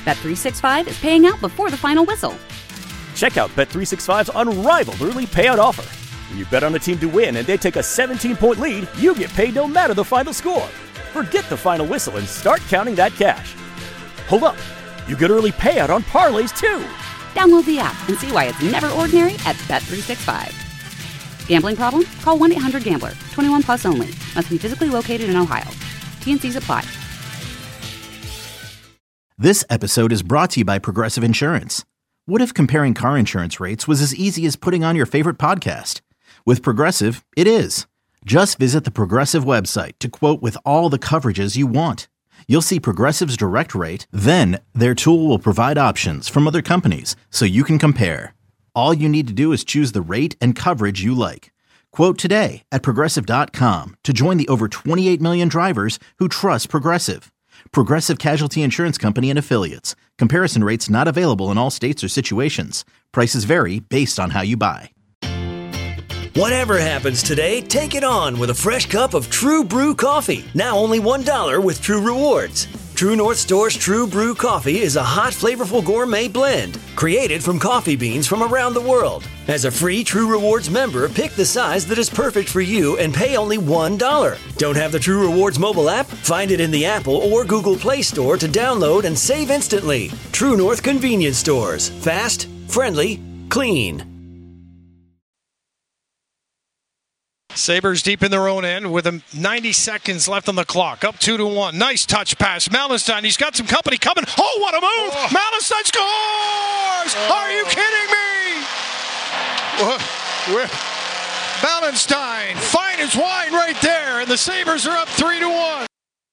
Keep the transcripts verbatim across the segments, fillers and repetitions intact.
Bet three sixty-five is paying out before the final whistle. Check out Bet three sixty-five's unrivaled early payout offer. When you bet on a team to win and they take a seventeen-point lead, you get paid no matter the final score. Forget the final whistle and start counting that cash. Hold up. You get early payout on parlays, too. Download the app and see why it's never ordinary at Bet three sixty-five. Gambling problem? Call one eight hundred gambler. twenty-one plus only. Must be physically located in Ohio. T N Cs apply. This episode is brought to you by Progressive Insurance. What if comparing car insurance rates was as easy as putting on your favorite podcast? With Progressive, it is. Just visit the Progressive website to quote with all the coverages you want. You'll see Progressive's direct rate, then their tool will provide options from other companies so you can compare. All you need to do is choose the rate and coverage you like. Quote today at Progressive dot com to join the over twenty-eight million drivers who trust Progressive. Progressive Casualty Insurance Company and Affiliates. Comparison rates not available in all states or situations. Prices vary based on how you buy. Whatever happens today, take it on with a fresh cup of True Brew coffee. Now only one dollar with True Rewards. True North Store's True Brew coffee is a hot, flavorful gourmet blend created from coffee beans from around the world. As a free True Rewards member, pick the size that is perfect for you and pay only one dollar. Don't have the True Rewards mobile app? Find it in the Apple or Google Play Store to download and save instantly. True North Convenience Stores. Fast, friendly, clean. Sabres deep in their own end with ninety seconds left on the clock. Up two to one. Nice touch pass. Malenstein, he's got some company coming. Oh, what a move! Oh. Malenstein scores! Oh. Are you kidding me? Malenstein, fine as wine right there, and the Sabres are up three to one.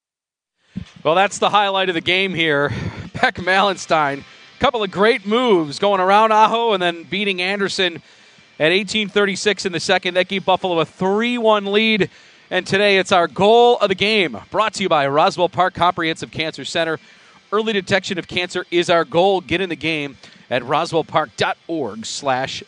Well, that's the highlight of the game here. Peck Malenstein, a couple of great moves going around Aho and then beating Anderson at eighteen thirty-six in the second. That gave Buffalo a three one lead. And today it's our goal of the game. Brought to you by Roswell Park Comprehensive Cancer Center. Early detection of cancer is our goal. Get in the game at roswellpark.org slash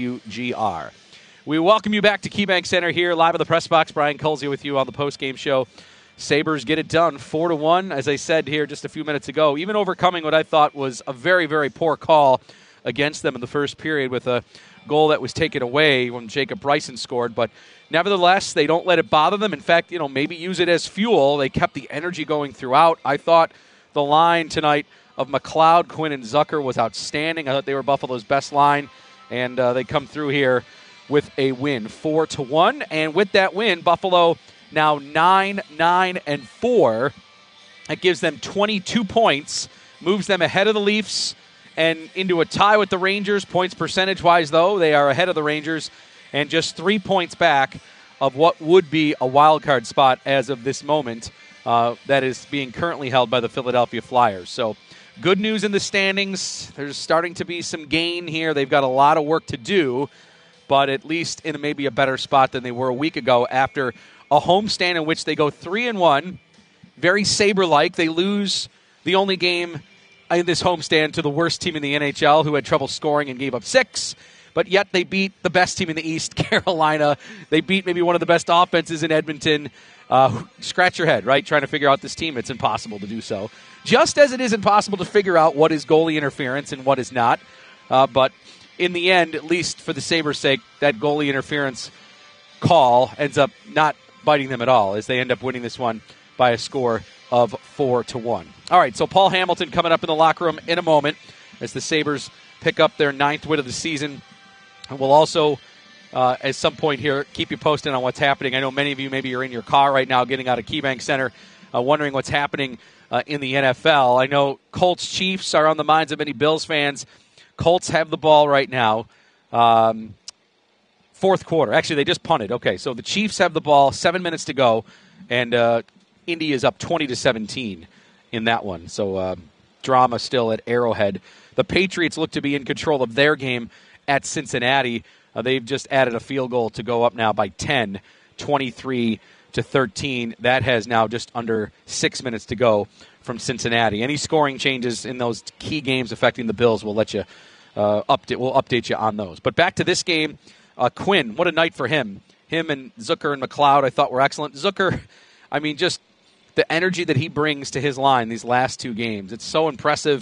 WGR. We welcome you back to KeyBank Center here, live at the press box. Brian Colsey with you on the post-game show. Sabres get it done, four to one, as I said here just a few minutes ago. Even overcoming what I thought was a very, very poor call against them in the first period with a goal that was taken away when Jacob Bryson scored. But nevertheless, they don't let it bother them. In fact, you know, maybe use it as fuel. They kept the energy going throughout. I thought the line tonight of McLeod, Quinn, and Zucker was outstanding. I thought they were Buffalo's best line, and uh, they come through here with a win, four to one. And with that win, Buffalo now nine, nine, and four. That gives them twenty-two points, moves them ahead of the Leafs and into a tie with the Rangers. Points percentage-wise, though, they are ahead of the Rangers and just three points back of what would be a wild card spot as of this moment uh, that is being currently held by the Philadelphia Flyers. So good news in the standings. There's starting to be some gain here. They've got a lot of work to do, but at least in maybe a better spot than they were a week ago after a homestand in which they go three and one, very Sabre-like. They lose the only game in this homestand to the worst team in the N H L, who had trouble scoring and gave up six. But yet they beat the best team in the East, Carolina. They beat maybe one of the best offenses in Edmonton. Uh, scratch your head, right? Trying to figure out this team. It's impossible to do so. Just as it is impossible to figure out what is goalie interference and what is not. Uh, but in the end, at least for the Sabres' sake, that goalie interference call ends up not biting them at all as they end up winning this one by a score of four to one. All right, so Paul Hamilton coming up in the locker room in a moment as the Sabres pick up their ninth win of the season. And we'll also, uh, at some point here, keep you posted on what's happening. I know many of you maybe are in your car right now getting out of KeyBank Center, uh, wondering what's happening uh, in the N F L. I know Colts Chiefs are on the minds of many Bills fans. Colts have the ball right now. Um, fourth quarter. Actually, they just punted. Okay, so the Chiefs have the ball, seven minutes to go, and uh, Indy is up twenty to seventeen in that one. So uh, drama still at Arrowhead. The Patriots look to be in control of their game at Cincinnati. Uh, they've just added a field goal to go up now by ten, twenty-three to thirteen. That has now just under six minutes to go from Cincinnati. Any scoring changes in those key games affecting the Bills, we'll let you uh, update. We'll update you on those. But back to this game, uh, Quinn. What a night for him. Him and Zucker and McLeod, I thought were excellent. Zucker, I mean, just the energy that he brings to his line these last two games. It's so impressive.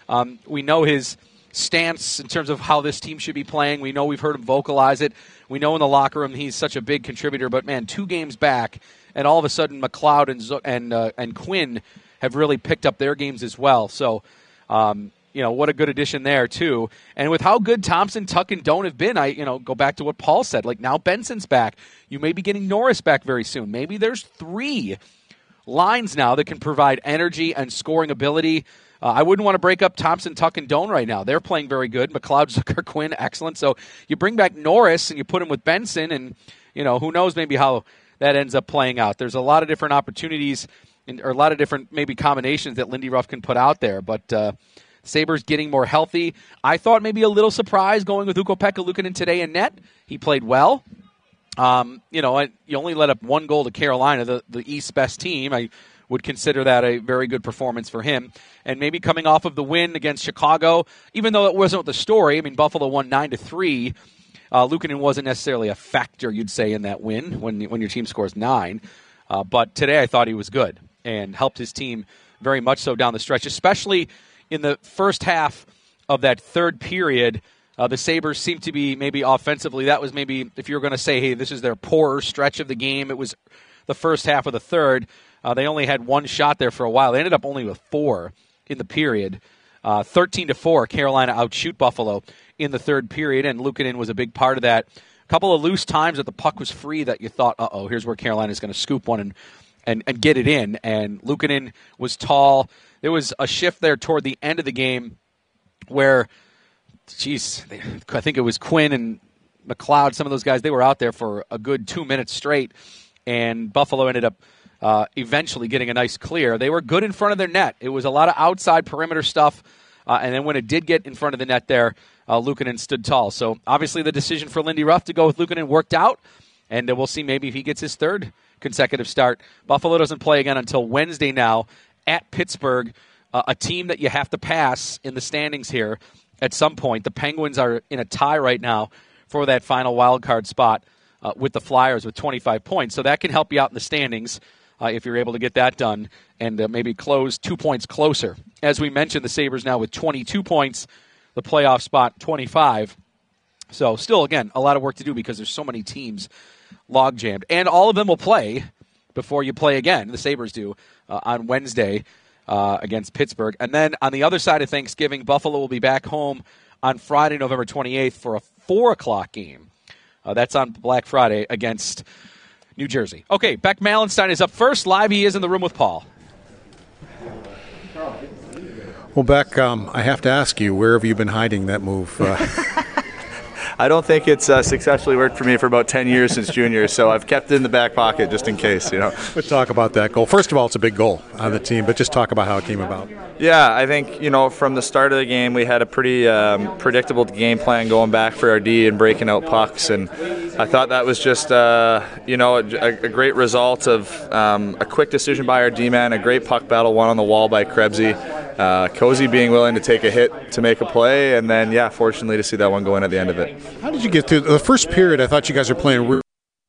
Um, we know his stance in terms of how this team should be playing. We know we've heard him vocalize it. We know in the locker room he's such a big contributor. But, man, two games back, and all of a sudden McLeod and Zo- and, uh, and Quinn have really picked up their games as well. So, um, you know, what a good addition there, too. And with how good Thompson, Tuck, and Doan have been, I, you know, go back to what Paul said. Like, now Benson's back. You may be getting Norris back very soon. Maybe there's three lines now that can provide energy and scoring ability. Uh, I wouldn't want to break up Thompson, Tuck, and Doan right now. They're playing very good. McLeod, Zucker, Quinn, excellent. So you bring back Norris and you put him with Benson, and, you know, who knows maybe how that ends up playing out. There's a lot of different opportunities and, or a lot of different maybe combinations that Lindy Ruff can put out there. But uh, Sabres getting more healthy. I thought maybe a little surprise going with Ukko-Pekka Luukkonen today in net. He played well. Um, you know, you only let up one goal to Carolina, the, the East's best team. I would consider that a very good performance for him. And maybe coming off of the win against Chicago, even though it wasn't the story, I mean, Buffalo won nine to three. Uh, Luukkonen wasn't necessarily a factor, you'd say, in that win when, when your team scores nine. Uh, but today I thought he was good and helped his team very much so down the stretch, especially in the first half of that third period. Uh, the Sabres seemed to be maybe offensively. That was maybe, if you were going to say, hey, this is their poorer stretch of the game, it was the first half of the third. Uh, they only had one shot there for a while. They ended up only with four in the period. Uh, thirteen to four, Carolina outshoot Buffalo in the third period, and Luukkonen was a big part of that. A couple of loose times that the puck was free that you thought, uh-oh, here's where Carolina is going to scoop one and, and, and get it in. And Luukkonen was tall. There was a shift there toward the end of the game where, geez, I think it was Quinn and McLeod, some of those guys, they were out there for a good two minutes straight, and Buffalo ended up Uh, eventually getting a nice clear. They were good in front of their net. It was a lot of outside perimeter stuff, uh, and then when it did get in front of the net there, uh, Luukkonen stood tall. So obviously the decision for Lindy Ruff to go with Luukkonen worked out, and uh, we'll see maybe if he gets his third consecutive start. Buffalo doesn't play again until Wednesday now at Pittsburgh, uh, a team that you have to pass in the standings here at some point. The Penguins are in a tie right now for that final wild card spot uh, with the Flyers with twenty-five points, so that can help you out in the standings. Uh, if you're able to get that done and uh, maybe close two points closer. As we mentioned, the Sabres now with twenty-two points, the playoff spot twenty-five. So still, again, a lot of work to do because there's so many teams log-jammed. And all of them will play before you play again. The Sabres do uh, on Wednesday uh, against Pittsburgh. And then on the other side of Thanksgiving, Buffalo will be back home on Friday, November twenty-eighth for a four o'clock game. Uh, that's on Black Friday against New Jersey. Okay, Beck Malenstein is up first. Live he is in the room with Paul. Well, Beck, um, I have to ask you, where have you been hiding that move? Uh, I don't think it's uh, successfully worked for me for about ten years since junior, so I've kept it in the back pocket just in case, you know. Let's talk about that goal. First of all, it's a big goal on the team, but just talk about how it came about. Yeah, I think, you know, from the start of the game, we had a pretty um, predictable game plan going back for our D and breaking out pucks, and I thought that was just, uh, you know, a, a great result of um, a quick decision by our D-man, a great puck battle, one on the wall by Krebsy, uh, Cozy being willing to take a hit to make a play, and then, yeah, fortunately to see that one go in at the end of it. How did you get through the first period? I thought you guys were playing really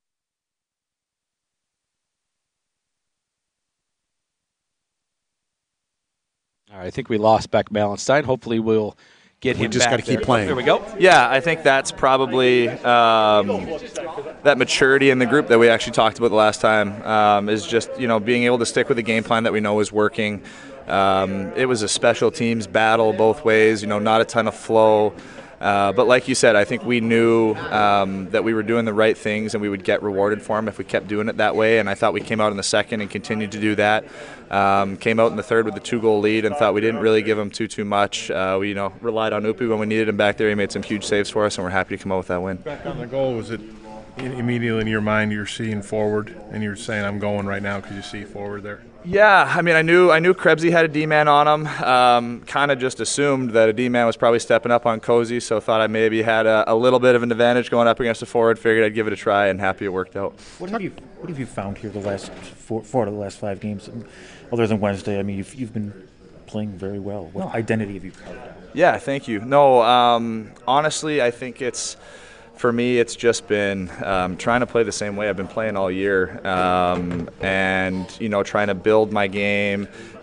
All right, I think we lost Beck Malenstein. Hopefully we'll get him we just back. got to keep there. playing. There we go. Yeah, I think that's probably um, that maturity in the group that we actually talked about the last time um, is just, you know, being able to stick with the game plan that we know is working. Um, it was a special teams battle both ways, you know, not a ton of flow. Uh, but like you said, I think we knew um, that we were doing the right things and we would get rewarded for them if we kept doing it that way. And I thought we came out in the second and continued to do that. Um, came out in the third with a two-goal lead and thought we didn't really give them too, too much. Uh, we, you know, relied on Upi when we needed him back there. He made some huge saves for us, and we're happy to come out with that win. Back on the goal, was it immediately in your mind you're seeing forward and you're saying I'm going right now because you see forward there? Yeah, I mean, I knew I knew Krebsy had a D-man on him. Um, kind of just assumed that a D-man was probably stepping up on Cozy, so thought I maybe had a, a little bit of an advantage going up against the forward. Figured I'd give it a try, and happy it worked out. What have you What have you found here the last four, four out of the last five games, other than Wednesday? I mean, you've you've been playing very well. What no. identity have you carved out? Yeah, thank you. No, um, honestly, I think it's. For me, it's just been um, trying to play the same way I've been playing all year, um, and you know, trying to build my game,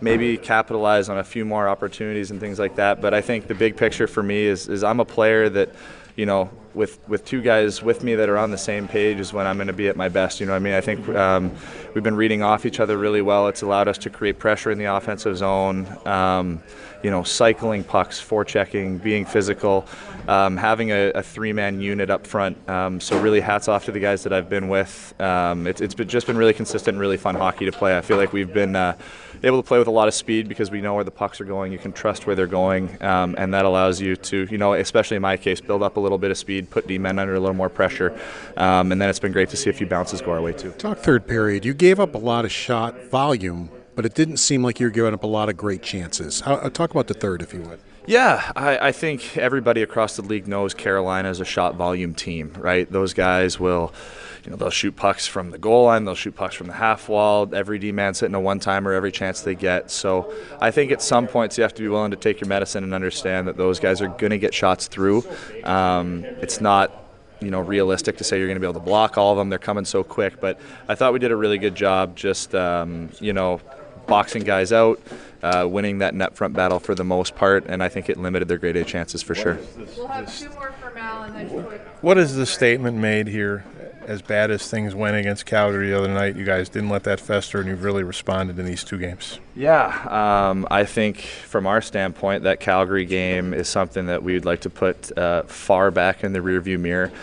maybe capitalize on a few more opportunities and things like that. But I think the big picture for me is, is I'm a player that, you know, with with two guys with me that are on the same page is when I'm going to be at my best. You know what I mean? I think um, we've been reading off each other really well. It's allowed us to create pressure in the offensive zone, um, you know, cycling pucks, forechecking, being physical, um, having a, a three-man unit up front. Um, so really hats off to the guys that I've been with. Um, it's it's been just been really consistent and really fun hockey to play. I feel like we've been uh, able to play with a lot of speed because we know where the pucks are going. You can trust where they're going, um, and that allows you to, you know, especially in my case, build up a little bit of speed, put D-men under a little more pressure, um, and then it's been great to see a few bounces go our way too. Talk third period. You gave up a lot of shot volume, but it didn't seem like you were giving up a lot of great chances. How, talk about the third, if you would. Yeah, I, I think everybody across the league knows Carolina is a shot volume team, right? Those guys will, you know, they'll shoot pucks from the goal line, they'll shoot pucks from the half wall. Every D-man's hitting a one-timer every chance they get. So I think at some points you have to be willing to take your medicine and understand that those guys are going to get shots through. Um, it's not, you know, realistic to say you're going to be able to block all of them. They're coming so quick. But I thought we did a really good job just, um, you know, boxing guys out, uh, winning that net front battle for the most part, and I think it limited their grade A chances for sure. We'll have two more for Mal and then quick. What is the statement made here? As bad as things went against Calgary the other night, you guys didn't let that fester, and you've really responded in these two games. Yeah, um, I think from our standpoint, that Calgary game is something that we would like to put uh, far back in the rearview mirror.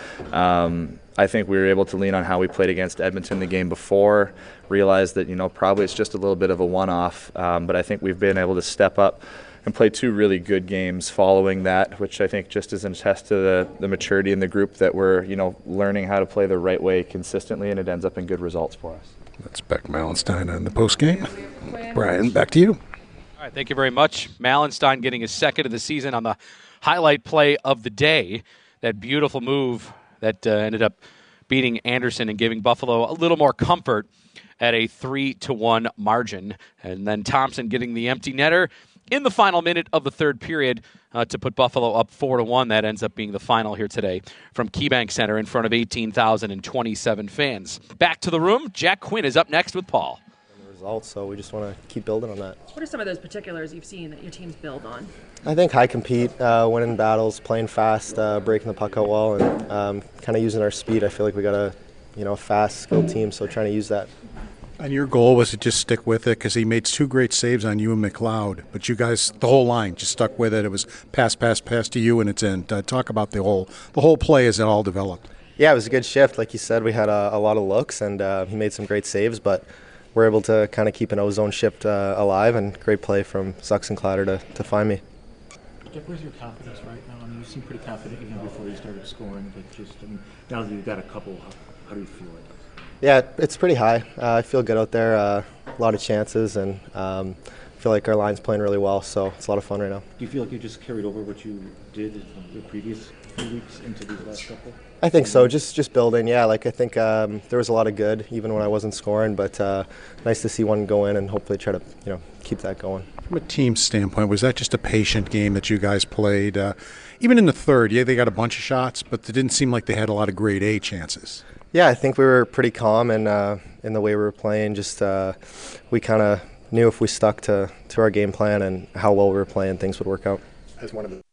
Um, I think we were able to lean on how we played against Edmonton the game before, realize that, you know, probably it's just a little bit of a one-off, um, but I think we've been able to step up and play two really good games following that, which I think just is a test to the, the maturity in the group that we're, you know, learning how to play the right way consistently, and it ends up in good results for us. That's Beck Malenstein on the postgame. Brian, back to you. All right, thank you very much. Malenstein getting his second of the season on the highlight play of the day. That beautiful move that uh, ended up beating Anderson and giving Buffalo a little more comfort at a three to one margin. And then Thompson getting the empty netter in the final minute of the third period uh, to put Buffalo up four to one. That ends up being the final here today from KeyBank Center in front of eighteen thousand twenty-seven fans. Back to the room. Jack Quinn is up next with Paul. Results, so we just want to keep building on that. What are some of those particulars you've seen that your team's build on? I think high compete, uh, winning battles, playing fast, uh, breaking the puck out well, and um, kind of using our speed. I feel like we got a, you know, fast, skilled team, so trying to use that. And your goal was to just stick with it because he made two great saves on you and McLeod. But you guys, the whole line, just stuck with it. It was pass, pass, pass to you, and it's in. Uh, talk about the whole the whole play as it all developed. Yeah, it was a good shift. Like you said, we had a, a lot of looks, and uh, he made some great saves, but we're able to kind of keep an O-zone shift uh, alive, and great play from Sucks and Clatter to, to find me. Jeff, where's your confidence right now? I mean, you seemed pretty confident again before you started scoring, but just, I mean, now that you've got a couple, how, how do you feel like this? Yeah, it's pretty high. Uh, I feel good out there. Uh, a lot of chances, and um, I feel like our line's playing really well, so it's a lot of fun right now. Do you feel like you just carried over what you did in the previous few weeks into these last couple? I think so. Just just building. Yeah, like I think um, there was a lot of good even when I wasn't scoring, but uh, nice to see one go in and hopefully try to, you know, keep that going. From a team standpoint, was that just a patient game that you guys played? Uh, even in the third, yeah, they got a bunch of shots, but it didn't seem like they had a lot of grade A chances. Yeah, I think we were pretty calm in, uh, in the way we were playing. Just uh, we kind of knew if we stuck to, to our game plan and how well we were playing, things would work out. As one of the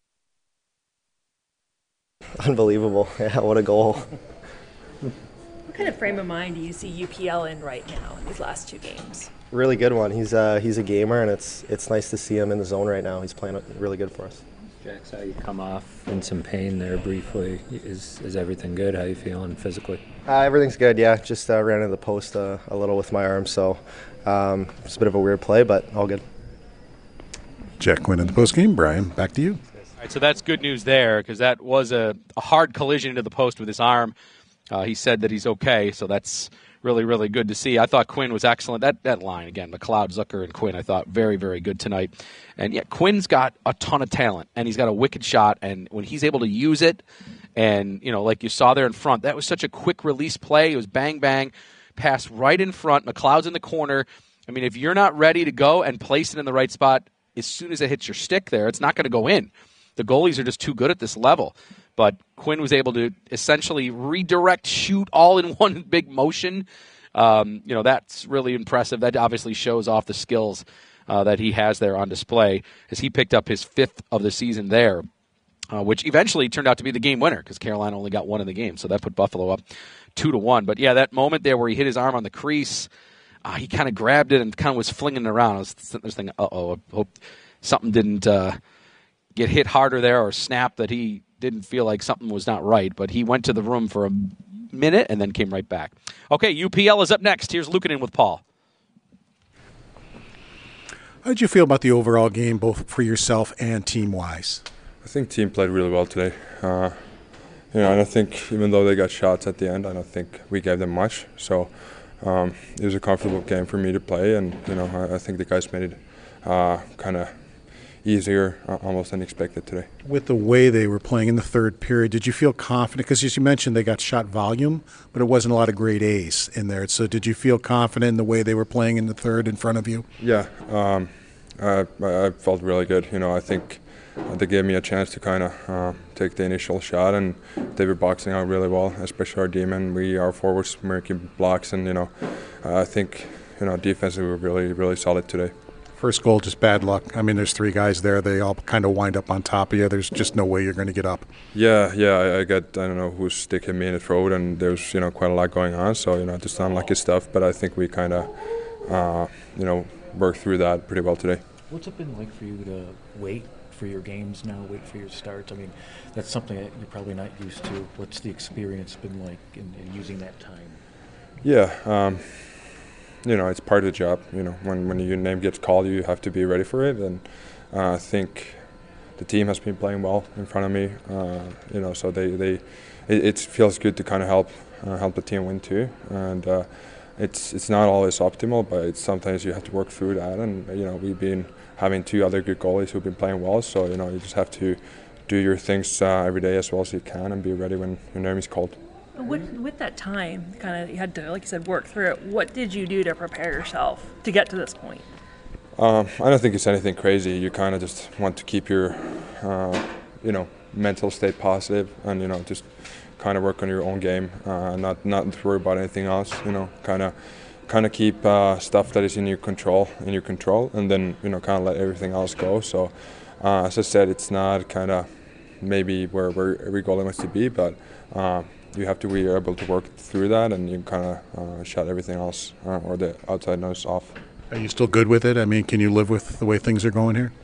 Unbelievable. Yeah, what a goal. What kind of frame of mind do you see U P L in right now in these last two games? Really good one. He's uh, he's a gamer, and it's it's nice to see him in the zone right now. He's playing really good for us. Jack, saw you come off in some pain there briefly. Is is everything good? How you feeling physically? Uh, everything's good, yeah. Just uh, ran into the post uh, a little with my arm, so um, it's a bit of a weird play, but all good. Jack Quinn in the postgame. Brian, back to you. All right, so that's good news there because that was a, a hard collision into the post with his arm. Uh, he said that he's okay, so that's really, really good to see. I thought Quinn was excellent. That that line, again, McLeod, Zucker, and Quinn, I thought very, very good tonight. And, yeah, Quinn's got a ton of talent, and he's got a wicked shot, and when he's able to use it, and, you know, like you saw there in front, that was such a quick release play. It was bang, bang, pass right in front. McLeod's in the corner. I mean, if you're not ready to go and place it in the right spot, as soon as it hits your stick there, it's not going to go in. The goalies are just too good at this level. But Quinn was able to essentially redirect, shoot all in one big motion. Um, you know, that's really impressive. That obviously shows off the skills uh, that he has there on display as he picked up his fifth of the season there, uh, which eventually turned out to be the game winner because Carolina only got one in the game. So that put Buffalo up two to one. But, yeah, that moment there where he hit his arm on the crease, uh, he kind of grabbed it and kind of was flinging it around. I was sitting there thinking, uh-oh, I hope something didn't uh, get hit harder there or snap that he didn't feel like something was not right. But he went to the room for a minute and then came right back. Okay, U P L is up next. Here's Luukkonen with Paul. How did you feel about the overall game, both for yourself and team-wise? I think team played really well today. Uh, you know, and I think even though they got shots at the end, I don't think we gave them much. So um, it was a comfortable game for me to play, and you know, I, I think the guys made it uh, kind of easier, uh, almost than expected today. With the way they were playing in the third period, did you feel confident? Because as you mentioned, they got shot volume, but it wasn't a lot of grade A's in there. So did you feel confident in the way they were playing in the third in front of you? Yeah, um, I, I felt really good. You know, I think they gave me a chance to kind of uh, take the initial shot, and they were boxing out really well, especially our D-men. We, our forwards, making blocks, and you know, I think you know defensively we were really, really solid today. First goal, just bad luck. I mean, there's three guys there. They all kind of wind up on top of you. There's just no way you're going to get up. Yeah, yeah. I, I got, I don't know who's sticking me in the throat, and there's, you know, quite a lot going on. So, you know, just unlucky stuff. But I think we kind of, uh, you know, worked through that pretty well today. What's it been like for you to wait for your games now, wait for your starts? I mean, that's something that you're probably not used to. What's the experience been like in, in using that time? Yeah. Um, You know, it's part of the job. You know, when when your name gets called, you have to be ready for it. And uh, I think the team has been playing well in front of me. Uh, you know, so they they it, it feels good to kind of help uh, help the team win too. And uh, it's it's not always optimal, but it's sometimes you have to work through that. And you know, we've been having two other good goalies who've been playing well. So you know, you just have to do your things uh, every day as well as you can, and be ready when your name is called. With, with that time, kind of you had to, like you said, work through it. What did you do to prepare yourself to get to this point? Um, I don't think it's anything crazy. You kind of just want to keep your, uh, you know, mental state positive, and you know, just kind of work on your own game, uh, not not worry about anything else. You know, kind of, kind of keep uh, stuff that is in your control in your control, and then you know, kind of let everything else go. So, uh, as I said, it's not kind of maybe where where every goalie wants to be, but. Uh, You have to be able to work through that, and you kind of uh, shut everything else uh, or the outside noise off. Are you still good with it? I mean, can you live with the way things are going here?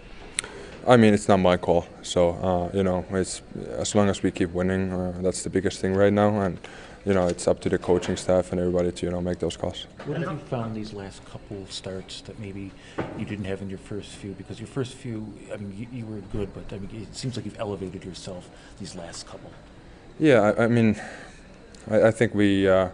I mean, it's not my call, so uh, you know, it's as long as we keep winning, uh, that's the biggest thing right now, and you know, it's up to the coaching staff and everybody to you know make those calls. What have you found these last couple of starts that maybe you didn't have in your first few? Because your first few, I mean, you, you were good, but I mean, it seems like you've elevated yourself these last couple. Yeah, I, I mean, I, I think we, uh,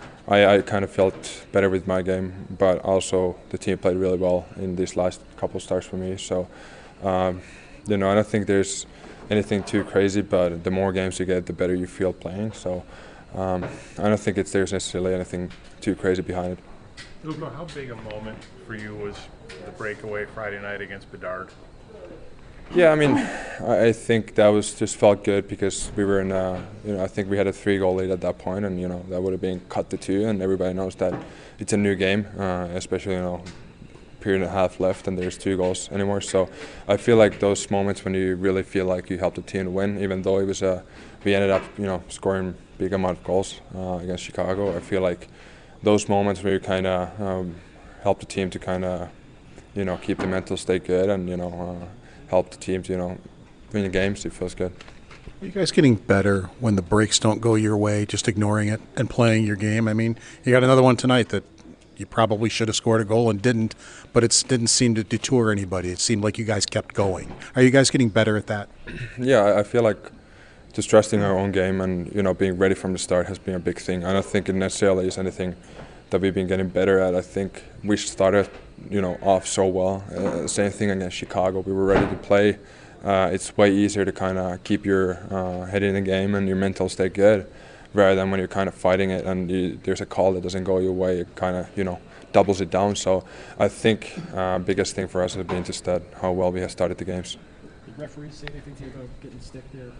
I, I kind of felt better with my game, but also the team played really well in these last couple starts for me. So, um, you know, I don't think there's anything too crazy, but the more games you get, the better you feel playing. So, um, I don't think it's there's necessarily anything too crazy behind it. Luke, how big a moment for you was the breakaway Friday night against Bedard? Yeah, I mean, I think that was just felt good because we were in, uh, you know, I think we had a three-goal lead at that point, and you know that would have been cut to two, and everybody knows that it's a new game, uh, especially you know, period and a half left, and there's two goals anymore. So I feel like those moments when you really feel like you helped the team to win, even though it was a, we ended up, you know, scoring big amount of goals uh, against Chicago. I feel like those moments where you kind of um, help the team to kind of, you know, keep the mental state good, and you know. Uh, help the team to, you know, win the games. It feels good. Are you guys getting better when the breaks don't go your way, just ignoring it and playing your game? I mean, you got another one tonight that you probably should have scored a goal and didn't, but it didn't seem to deter anybody. It seemed like you guys kept going. Are you guys getting better at that? Yeah, I feel like just trusting our own game and, you know, being ready from the start has been a big thing. I don't think it necessarily is anything that we've been getting better at. I think we started, you know, off so well. Uh, same thing against Chicago. We were ready to play. Uh, it's way easier to kind of keep your uh, head in the game and your mental stay good, rather than when you're kind of fighting it and you, there's a call that doesn't go your way. It kind of, you know, doubles it down. So I think uh, biggest thing for us has been just that how well we have started the games. Did referees say anything to you about getting stick there?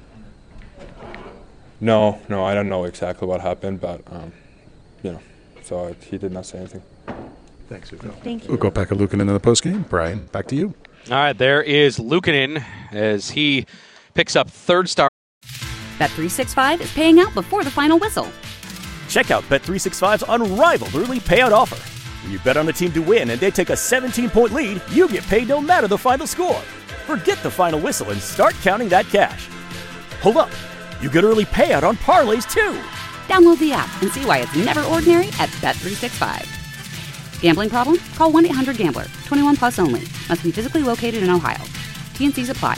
No, no, I don't know exactly what happened, but um, you know, so he did not say anything. Thanks, Ugo. Thank you. Ugo Pekka-Luukkonen in the postgame. Brian, back to you. All right, there is Luukkonen as he picks up third star. Bet three sixty-five is paying out before the final whistle. Check out Bet three sixty-five's unrivaled early payout offer. When you bet on a team to win and they take a seventeen-point lead, you get paid no matter the final score. Forget the final whistle and start counting that cash. Hold up. You get early payout on parlays, too. Download the app and see why it's never ordinary at Bet three sixty-five. Gambling problem? Call one eight hundred gambler. twenty-one plus only. Must be physically located in Ohio. T N Cs apply.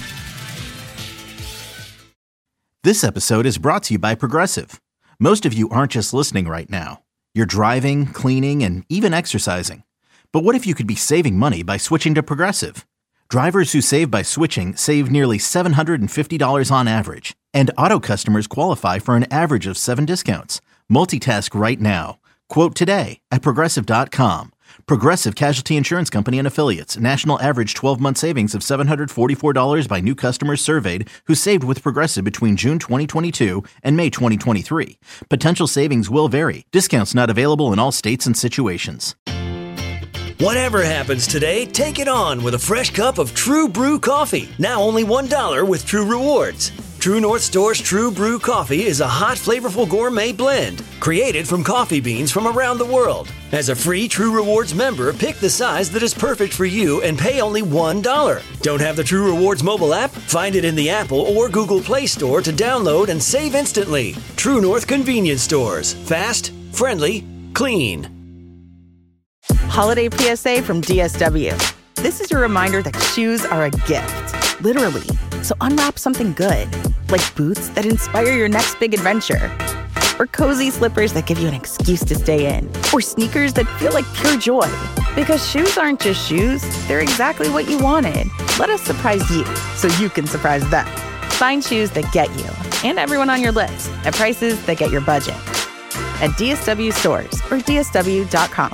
This episode is brought to you by Progressive. Most of you aren't just listening right now. You're driving, cleaning, and even exercising. But what if you could be saving money by switching to Progressive? Drivers who save by switching save nearly seven hundred fifty dollars on average. And auto customers qualify for an average of seven discounts. Multitask right now. Quote today at Progressive dot com. Progressive Casualty Insurance Company and Affiliates. National average twelve-month savings of seven hundred forty-four dollars by new customers surveyed who saved with Progressive between June twenty twenty-two and May twenty twenty-three. Potential savings will vary. Discounts not available in all states and situations. Whatever happens today, take it on with a fresh cup of True Brew coffee. Now only one dollar with True Rewards. True North Store's True Brew coffee is a hot, flavorful gourmet blend created from coffee beans from around the world. As a free True Rewards member, pick the size that is perfect for you and pay only one dollar. Don't have the True Rewards mobile app? Find it in the Apple or Google Play Store to download and save instantly. True North Convenience Stores. Fast, friendly, clean. Holiday P S A from D S W. This is your reminder that shoes are a gift, literally. So unwrap something good, like boots that inspire your next big adventure, or cozy slippers that give you an excuse to stay in, or sneakers that feel like pure joy. Because shoes aren't just shoes, they're exactly what you wanted. Let us surprise you so you can surprise them. Find shoes that get you and everyone on your list at prices that get your budget at D S W stores or D S W dot com.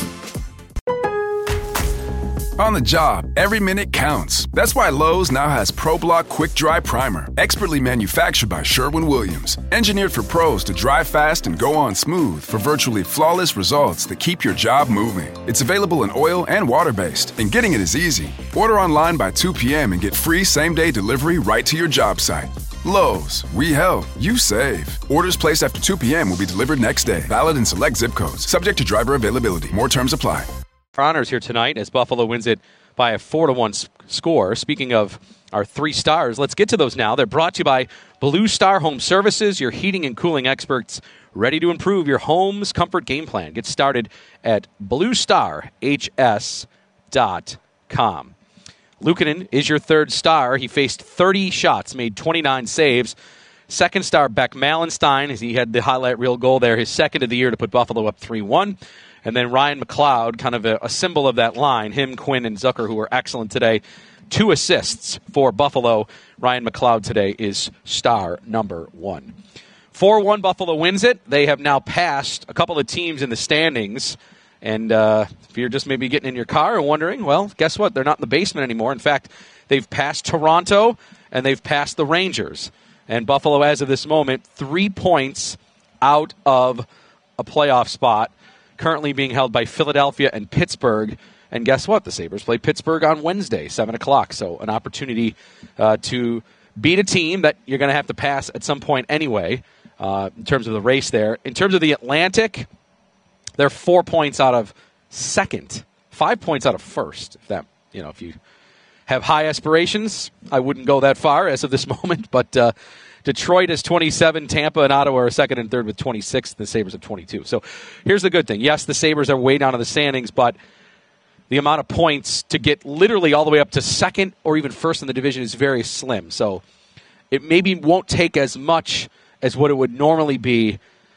On the job, every minute counts. That's why Lowe's now has ProBlock Quick Dry Primer, expertly manufactured by Sherwin-Williams. Engineered for pros to dry fast and go on smooth for virtually flawless results that keep your job moving. It's available in oil and water-based, and getting it is easy. Order online by two p.m. and get free same-day delivery right to your job site. Lowe's, we help, you save. Orders placed after two p.m. will be delivered next day. Valid in select zip codes. Subject to driver availability. More terms apply. Honors here tonight as Buffalo wins it by a four to one score. Speaking of our three stars, let's get to those now. They're brought to you by Blue Star Home Services, your heating and cooling experts, ready to improve your home's comfort game plan. Get started at blue star h s dot com. Luukkonen is your third star. He faced thirty shots, made twenty-nine saves. Second star, Beck Malenstein, as he had the highlight reel goal there, his second of the year to put Buffalo up three one. And then Ryan McLeod, kind of a, a symbol of that line, him, Quinn, and Zucker, who were excellent today. Two assists for Buffalo. Ryan McLeod today is star number one. four one Buffalo wins it. They have now passed a couple of teams in the standings. And uh, if you're just maybe getting in your car and wondering, well, guess what? They're not in the basement anymore. In fact, they've passed Toronto and they've passed the Rangers. And Buffalo, as of this moment, three points out of a playoff spot, currently being held by Philadelphia and Pittsburgh. And guess what? The Sabres play Pittsburgh on Wednesday, seven o'clock. So an opportunity uh, to beat a team that you're going to have to pass at some point anyway uh, in terms of the race there. In terms of the Atlantic, they're four points out of second, five points out of first. If that, you know, if you have high aspirations, I wouldn't go that far as of this moment. But uh, Detroit is twenty-seven. Tampa and Ottawa are second and third with twenty-six. The Sabres have twenty-two. So here's the good thing. Yes, the Sabres are way down in the standings, but the amount of points to get literally all the way up to second or even first in the division is very slim. So it maybe won't take as much as what it would normally be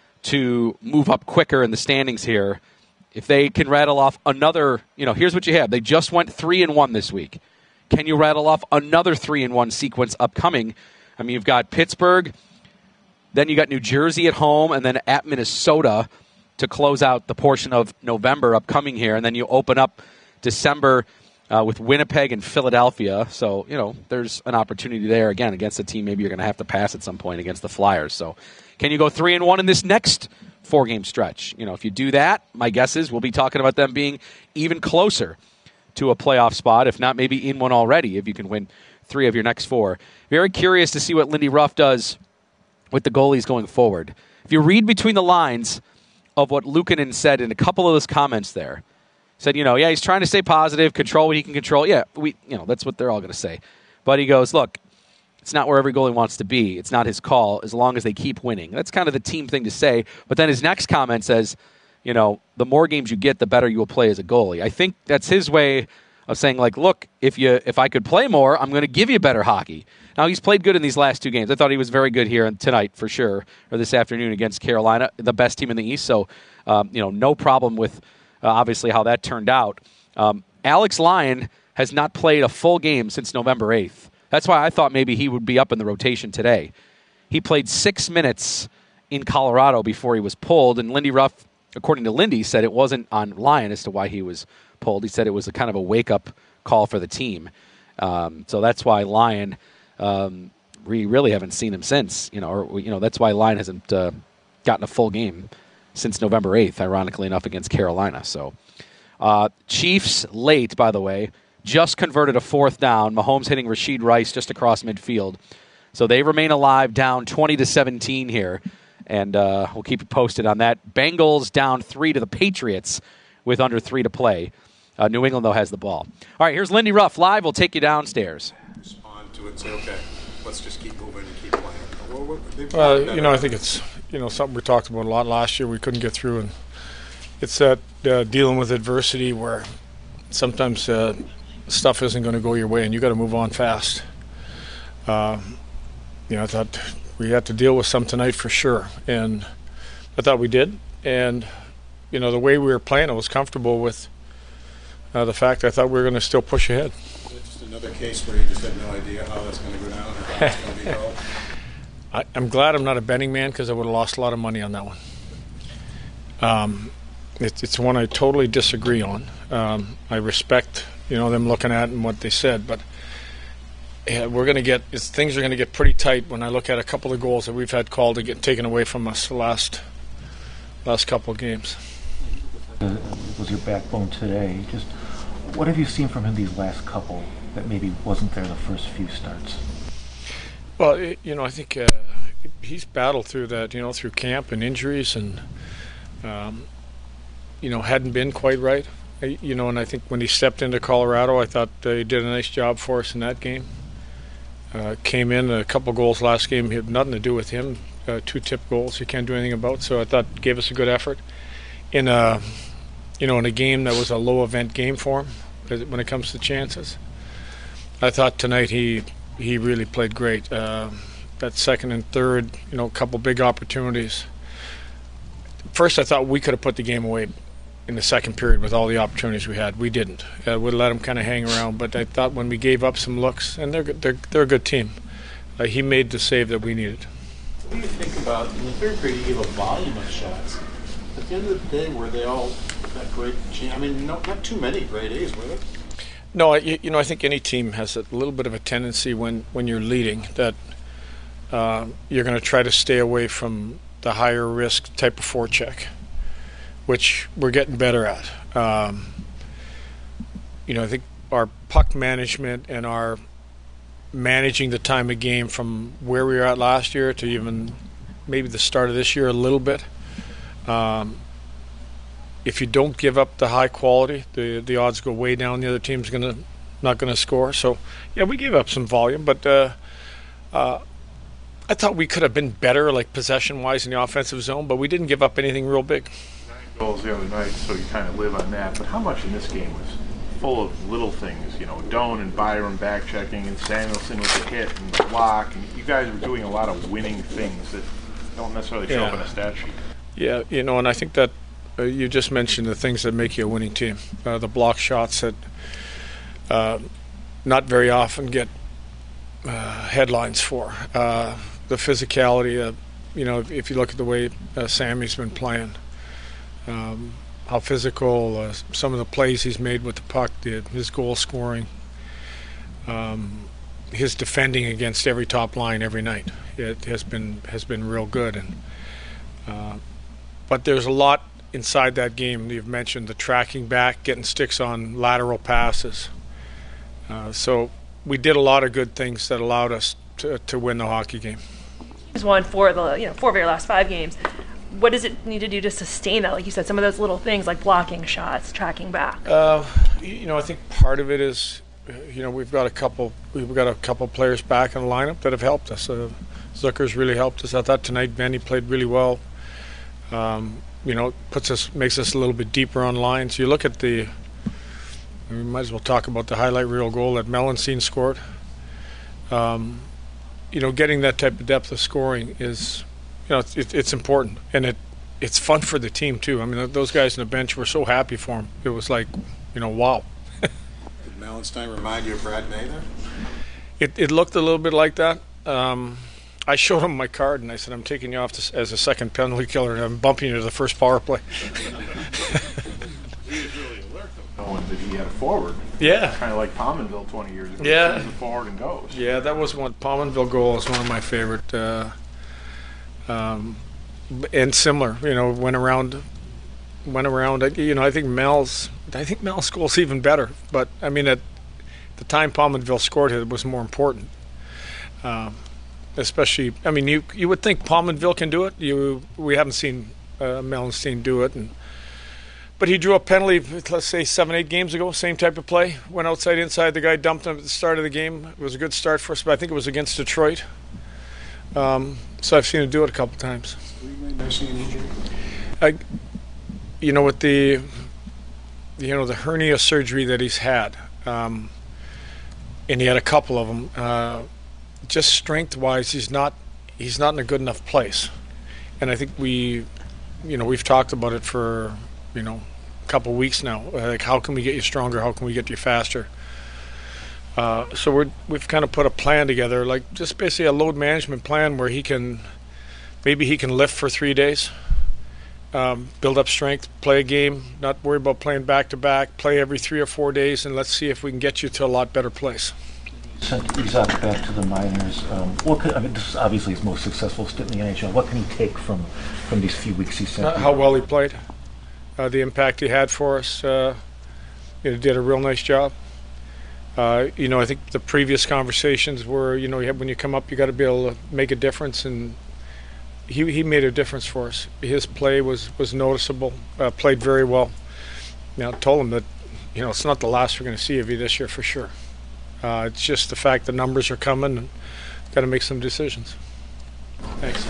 to move up quicker in the standings here. If they can rattle off another, you know, here's what you have. They just went three and one this week. Can you rattle off another three and one sequence upcoming? I mean, you've got Pittsburgh, then you got New Jersey at home, and then at Minnesota to close out the portion of November upcoming here, and then you open up December uh, with Winnipeg and Philadelphia. So, you know, there's an opportunity there again against a team maybe you're going to have to pass at some point against the Flyers. So, can you go three and one in this next four-game stretch. You know, if you do that, my guess is we'll be talking about them being even closer to a playoff spot, if not maybe in one already, if you can win three of your next four. Very curious to see what Lindy Ruff does with the goalies going forward. If you read between the lines of what Luukkonen said in a couple of those comments there, said, you know, yeah, he's trying to stay positive, control what he can control. Yeah, we, you know, that's what they're all going to say. But he goes, look, it's not where every goalie wants to be. It's not his call as long as they keep winning. That's kind of the team thing to say. But then his next comment says, you know, the more games you get, the better you will play as a goalie. I think that's his way of saying, like, look, if you if I could play more, I'm going to give you better hockey. Now, he's played good in these last two games. I thought he was very good here tonight for sure, or this afternoon against Carolina, the best team in the East. So, um, you know, no problem with uh, obviously how that turned out. Um, Alex Lyon has not played a full game since November eighth. That's why I thought maybe he would be up in the rotation today. He played six minutes in Colorado before he was pulled, and Lindy Ruff, according to Lindy, said it wasn't on Lyon as to why he was pulled. He said it was a kind of a wake-up call for the team. Um, so that's why Lyon, um, we really haven't seen him since. You know, or you know that's why Lyon hasn't uh, gotten a full game since November eighth, ironically enough, against Carolina. So uh, Chiefs late, by the way, just converted a fourth down. Mahomes hitting Rashid Rice just across midfield. So they remain alive, down twenty to seventeen here. And uh, we'll keep you posted on that. Bengals down three to the Patriots with under three to play. Uh, New England, though, has the ball. All right, here's Lindy Ruff live. We'll take you downstairs. Respond to it and say, okay, let's just keep moving and keep playing. Well, you know, I think it's, you know, something we talked about a lot last year we couldn't get through. And it's that uh, dealing with adversity where sometimes uh, stuff isn't going to go your way and you got to move on fast. Uh, you know, I thought we had to deal with some tonight for sure. And I thought we did. And, you know, the way we were playing, I was comfortable with uh, the fact I thought we were going to still push ahead. Is it just another case where you just had no idea how that's going to go down or how it's going to be held? I, I'm glad I'm not a betting man because I would have lost a lot of money on that one. Um, it, it's one I totally disagree on. Um, I respect, you know, them looking at it and what they said, but yeah, we're going to get it's, things are going to get pretty tight when I look at a couple of goals that we've had called to get taken away from us the last last couple of games. Uh, was your backbone today? Just what have you seen from him these last couple that maybe wasn't there the first few starts? Well, it, you know, I think uh, he's battled through that, you know, through camp and injuries, and um, you know, hadn't been quite right. I, you know, and I think when he stepped into Colorado, I thought uh, he did a nice job for us in that game. Uh, came in a couple goals last game. He had nothing to do with him. Uh, two tip goals he can't do anything about. So I thought gave us a good effort in a, you know, in a game that was a low event game for him when it comes to chances. I thought tonight he he really played great. Uh, that second and third, you know, a couple big opportunities. First, I thought we could have put the game away in the second period with all the opportunities we had. We didn't. Uh, we let them kind of hang around. But I thought when we gave up some looks, and they're they're they're a good team, uh, he made the save that we needed. What do you think about in the third period? You gave a volume of shots. At the end of the day, were they all that great? I mean, no, not too many great A's, were there? No, you, you know, I think any team has a little bit of a tendency when when you're leading that uh, you're going to try to stay away from the higher risk type of forecheck, which we're getting better at. Um, you know, I think our puck management and our managing the time of game from where we were at last year to even maybe the start of this year a little bit. Um, if you don't give up the high quality, the the odds go way down. The other team's gonna not gonna score. So yeah, we gave up some volume, but uh, uh, I thought we could have been better, like possession-wise in the offensive zone, but we didn't give up anything real big. Goals the other night, so you kind of live on that. But how much in this game was full of little things? You know, Doan and Byron back checking, and Samuelson with the hit and the block, and you guys were doing a lot of winning things that don't necessarily show yeah. up in a stat sheet. Yeah, you know, and I think that uh, you just mentioned the things that make you a winning team. Uh, the block shots that uh, not very often get uh, headlines for. Uh, the physicality, uh, you know, if, if you look at the way uh, Sammy's been playing. Um, how physical, uh, some of the plays he's made with the puck, the, his goal scoring, um, his defending against every top line every night. It has been has been real good, and uh, but there's a lot inside that game. You've mentioned the tracking back, getting sticks on lateral passes. Uh, so we did a lot of good things that allowed us to, to win the hockey game. Just won four of the, you know, four of your last five games. What does it need to do to sustain that? Like you said, some of those little things like blocking shots, tracking back. Uh, you know, I think part of it is, you know, we've got a couple, we've got a couple players back in the lineup that have helped us. Uh, Zucker's really helped us. I thought tonight Benny played really well. Um, you know, puts us, makes us a little bit deeper on line. So you look at the, we might as well talk about the highlight reel goal that Melanson scored. Um, you know, getting that type of depth of scoring is, you know, it's, it, it's important, and it it's fun for the team too. I mean, those guys on the bench were so happy for him. It was like, you know, wow. Did Melanson remind you of Brad Mather? It it looked a little bit like that. Um, I showed him my card, and I said, I'm taking you off to, as a second penalty killer, and I'm bumping you to the first power play. He was really alert, though, knowing that he had a forward. Yeah. Kind of like Pominville twenty years ago. Yeah. He the forward and goes. Yeah, that was one. Pominville goal is one of my favorite. Uh, um, and similar, you know, went around, went around. You know, I think Mel's, I think Mel's goal's even better. But I mean, at the time Pominville scored it, it was more important. Um, especially, I mean, you you would think Pominville can do it. You we haven't seen uh, Melanson do it, and but he drew a penalty, let's say seven, eight games ago. Same type of play. Went outside, inside. The guy dumped him at the start of the game. It was a good start for us, but I think it was against Detroit. Um, so I've seen him do it a couple times. I, you know, with the, you know, the hernia surgery that he's had, um, and he had a couple of them. Uh, just strength-wise, he's not he's not in a good enough place, and I think we, you know, we've talked about it for, you know, a couple weeks now. Like, how can we get you stronger? How can we get you faster? Uh, so we're we've kind of put a plan together, like just basically a load management plan where he can, maybe he can lift for three days, um, build up strength, play a game, not worry about playing back to back, play every three or four days, and let's see if we can get you to a lot better place. Sent Izak back to the minors. Um, what could, I mean, this is obviously his most successful stint in the N H L. What can he take from from these few weeks he sent? Uh, how well he played, uh, the impact he had for us. Uh, he did a real nice job. Uh, you know, I think the previous conversations were, you know, you have, when you come up, you got to be able to make a difference, and he he made a difference for us. His play was was noticeable. Uh, played very well. Now, told him that, you know, it's not the last we're going to see of you this year for sure. Uh, it's just the fact the numbers are coming, and got to make some decisions. Thanks.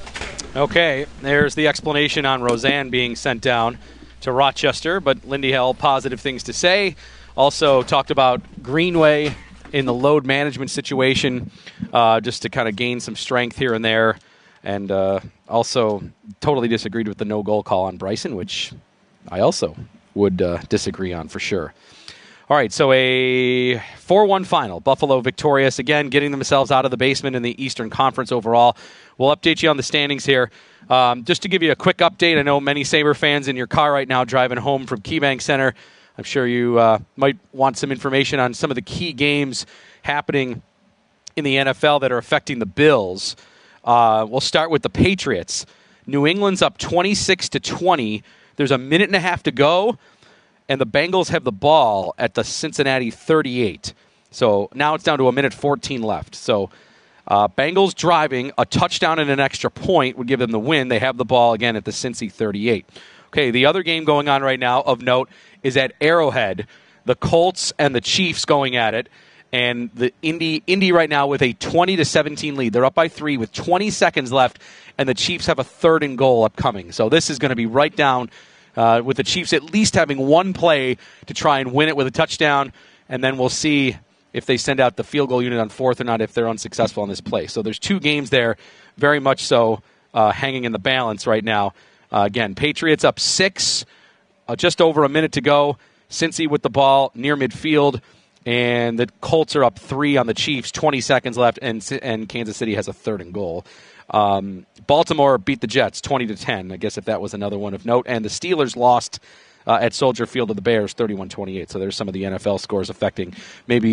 Okay, there's the explanation on Roseanne being sent down to Rochester, but Lindy held positive things to say. Also talked about Greenway in the load management situation, uh, just to kind of gain some strength here and there, and uh, also totally disagreed with the no-goal call on Bryson, which I also would uh, disagree on for sure. All right, so a four one final. Buffalo victorious, again, getting themselves out of the basement in the Eastern Conference overall. We'll update you on the standings here. Um, just to give you a quick update, I know many Sabre fans in your car right now driving home from KeyBank Center. I'm sure you uh, might want some information on some of the key games happening in the N F L that are affecting the Bills. Uh, we'll start with the Patriots. New England's up twenty-six to twenty. There's a minute and a half to go, and the Bengals have the ball at the Cincinnati thirty-eight. So now it's down to a minute fourteen left. So uh, Bengals driving, a touchdown and an extra point would give them the win. They have the ball again at the Cincy thirty-eight. Okay, the other game going on right now of note is at Arrowhead. The Colts and the Chiefs going at it. And the Indy Indy right now with a twenty to seventeen lead. They're up by three with twenty seconds left, and the Chiefs have a third and goal upcoming. So this is going to be right down uh, with the Chiefs at least having one play to try and win it with a touchdown, and then we'll see if they send out the field goal unit on fourth or not if they're unsuccessful on this play. So there's two games there, very much so uh, hanging in the balance right now. Uh, again, Patriots up six, uh, just over a minute to go. Cincy with the ball near midfield. And the Colts are up three on the Chiefs, twenty seconds left, and and Kansas City has a third and goal. Um, Baltimore beat the Jets twenty to ten. I guess if that was another one of note. And the Steelers lost uh, at Soldier Field to the Bears thirty-one twenty-eight. So there's some of the N F L scores affecting maybe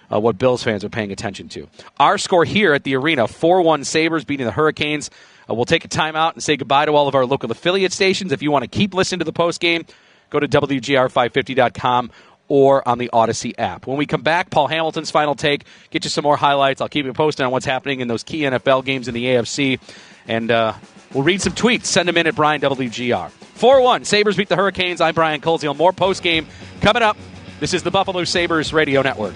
uh, what Bills fans are paying attention to. Our score here at the arena, four one Sabres beating the Hurricanes. Uh, we'll take a timeout and say goodbye to all of our local affiliate stations. If you want to keep listening to the postgame, go to W G R five fifty dot com or on the Odyssey app. When we come back, Paul Hamilton's final take, get you some more highlights. I'll keep you posted on what's happening in those key N F L games in the A F C. And uh, we'll read some tweets. Send them in at Brian W G R. four one, Sabres beat the Hurricanes. I'm Brian Koziel. More postgame coming up. This is the Buffalo Sabres Radio Network.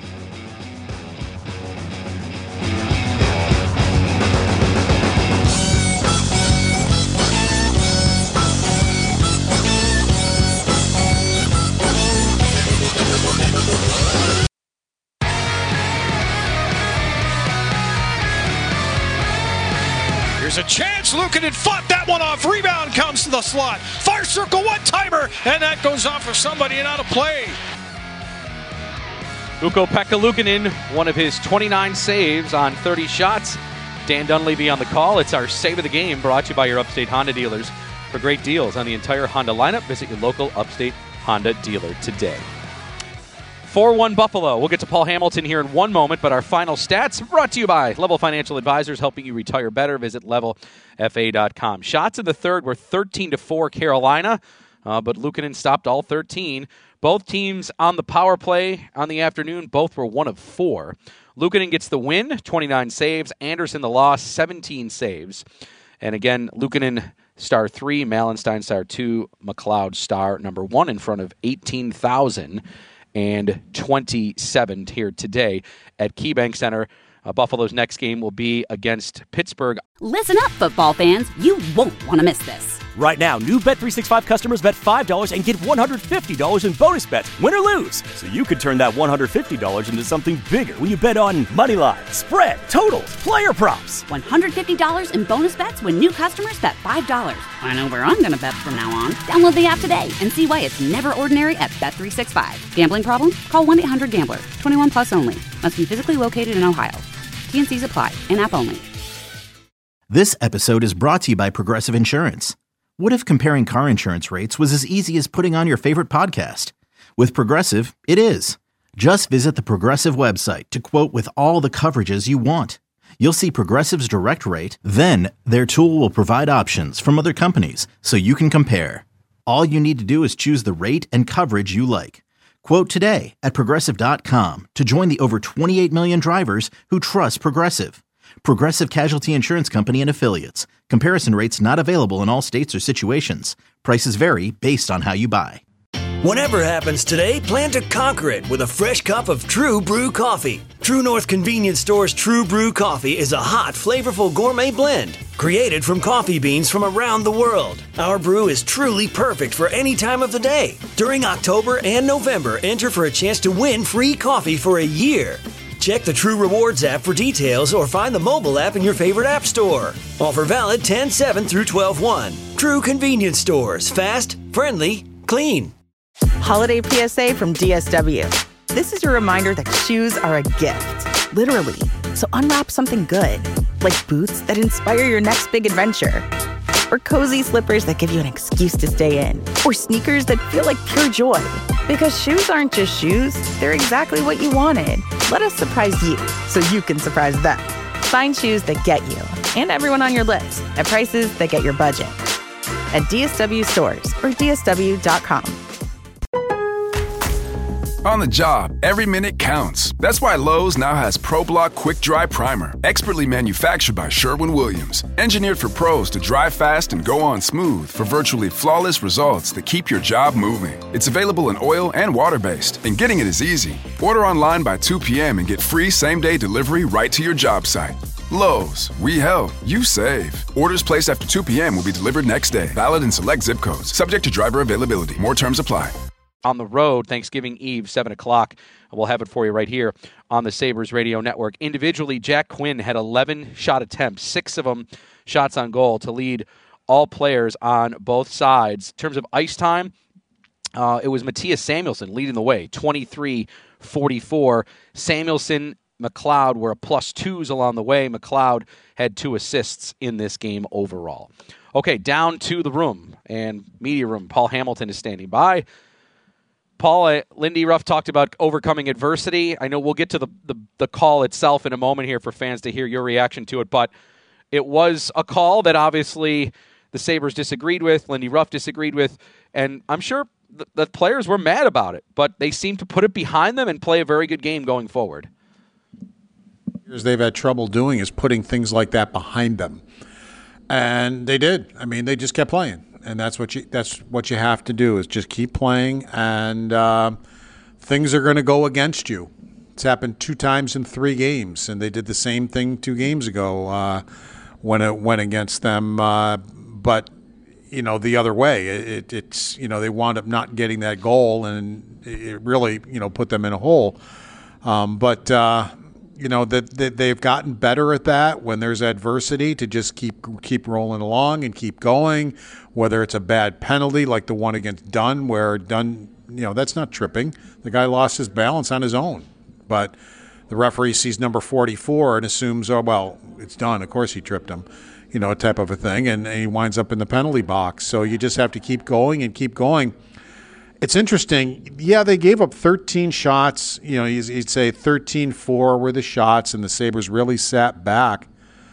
There's a chance. Luukkonen fought that one off. Rebound comes to the slot. Far circle one-timer, and that goes off of somebody and out of play. Ukko-Pekka Luukkonen, one of his twenty-nine saves on thirty shots. Dan Dunleavy on the call. It's our Save of the Game, brought to you by your Upstate Honda dealers. For great deals on the entire Honda lineup, visit your local Upstate Honda dealer today. four one Buffalo. We'll get to Paul Hamilton here in one moment, but our final stats brought to you by Level Financial Advisors, helping you retire better. Visit level f a dot com. Shots in the third were thirteen to four Carolina, uh, but Luukkonen stopped all thirteen. Both teams on the power play on the afternoon, both were one of four. Luukkonen gets the win, twenty-nine saves. Anderson the loss, seventeen saves. And again, Luukkonen star three, Malenstein star two, McLeod star number one in front of eighteen thousand. And twenty-seven here today at KeyBank Center. Uh, Buffalo's next game will be against Pittsburgh. Listen up, football fans. You won't want to miss this. Right now, new Bet three sixty-five customers bet five dollars and get one hundred fifty dollars in bonus bets, win or lose. So you could turn that one hundred fifty dollars into something bigger when you bet on money line, spread, totals, player props. one hundred fifty dollars in bonus bets when new customers bet five dollars. I know where I'm going to bet from now on. Download the app today and see why it's never ordinary at Bet three sixty-five. Gambling problem? Call one eight hundred gambler. twenty-one plus only. Must be physically located in Ohio. T N Cs apply. In-app only. This episode is brought to you by Progressive Insurance. What if comparing car insurance rates was as easy as putting on your favorite podcast? With Progressive, it is. Just visit the Progressive website to quote with all the coverages you want. You'll see Progressive's direct rate, then their tool will provide options from other companies so you can compare. All you need to do is choose the rate and coverage you like. Quote today at Progressive dot com to join the over twenty-eight million drivers who trust Progressive. Progressive Casualty Insurance Company and Affiliates. Comparison rates not available in all states or situations. Prices vary based on how you buy. Whatever happens today, plan to conquer it with a fresh cup of True Brew coffee. True North Convenience Store's True Brew coffee is a hot, flavorful gourmet blend created from coffee beans from around the world. Our brew is truly perfect for any time of the day. During October and November, enter for a chance to win free coffee for a year. Check the True Rewards app for details or find the mobile app in your favorite app store. Offer valid ten seven through twelve one. True Convenience Stores. Fast, friendly, clean. Holiday P S A from D S W. This is your reminder that shoes are a gift, literally. So unwrap something good, like boots that inspire your next big adventure, or cozy slippers that give you an excuse to stay in, or sneakers that feel like pure joy. Because shoes aren't just shoes, they're exactly what you wanted. Let us surprise you so you can surprise them. Find shoes that get you and everyone on your list at prices that get your budget. At D S W stores or D S W dot com. On the job, every minute counts. That's why Lowe's now has ProBlock Quick Dry Primer, expertly manufactured by Sherwin-Williams. Engineered for pros to dry fast and go on smooth for virtually flawless results that keep your job moving. It's available in oil and water-based, and getting it is easy. Order online by two p.m. and get free same-day delivery right to your job site. Lowe's, we help, you save. Orders placed after two p.m. will be delivered next day. Valid in select zip codes. Subject to driver availability. More terms apply. On the road, Thanksgiving Eve, seven o'clock. We'll have it for you right here on the Sabres Radio Network. Individually, Jack Quinn had eleven shot attempts, six of them shots on goal to lead all players on both sides. In terms of ice time, uh, it was Matthias Samuelsson leading the way, twenty-three forty-four. Samuelsson, McLeod were a plus twos along the way. McLeod had two assists in this game overall. Okay, down to the room and media room. Paul Hamilton is standing by. Paul, uh, Lindy Ruff talked about overcoming adversity. I know we'll get to the, the, the call itself in a moment here for fans to hear your reaction to it, but it was a call that obviously the Sabres disagreed with, Lindy Ruff disagreed with, and I'm sure the, the players were mad about it, but they seemed to put it behind them and play a very good game going forward. They've had trouble doing is putting things like that behind them. And they did. I mean, they just kept playing. And that's what you that's what you have to do is just keep playing, and uh, things are going to go against you. It's happened two times in three games, and they did the same thing two games ago uh, when it went against them. Uh, but, you know, the other way, it, it's, you know, they wound up not getting that goal, and it really, you know, put them in a hole. Um, but, uh, you know, that they, they've gotten better at that when there's adversity to just keep keep rolling along and keep going, whether it's a bad penalty like the one against Dunn where Dunn, you know, that's not tripping. The guy lost his balance on his own. But the referee sees number forty-four and assumes, oh, well, it's done. Of course he tripped him, you know, type of a thing, and, and he winds up in the penalty box. So you just have to keep going and keep going. It's interesting. Yeah, they gave up thirteen shots. You know, you'd say thirteen four were the shots, and the Sabres really sat back.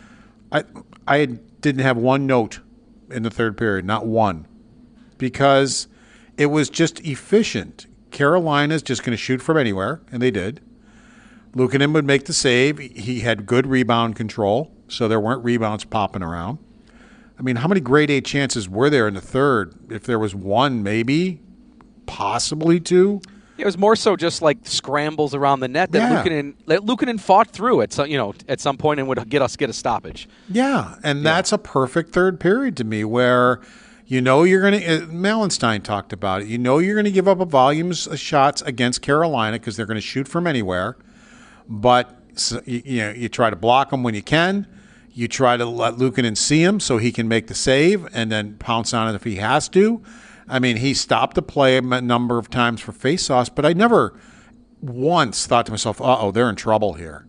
I I didn't have one note in the third period, not one, because it was just efficient. Carolina's just going to shoot from anywhere, and they did. Luukkonen would make the save. He had good rebound control, so there weren't rebounds popping around. I mean, how many grade A chances were there in the third? If there was one, maybe. Possibly two. It was more so just like scrambles around the net that yeah. Luukkonen, that Luukkonen fought through at some, you know, at some point and would get us get a stoppage. Yeah, and yeah. that's a perfect third period to me where you know you're going to – Malenstein talked about it. You know you're going to give up a volumes of shots against Carolina because they're going to shoot from anywhere. But so, you, you know, you try to block them when you can. You try to let Luukkonen see him so he can make the save and then pounce on it if he has to. I mean, he stopped the play a number of times for faceoffs, but I never once thought to myself, uh-oh, they're in trouble here.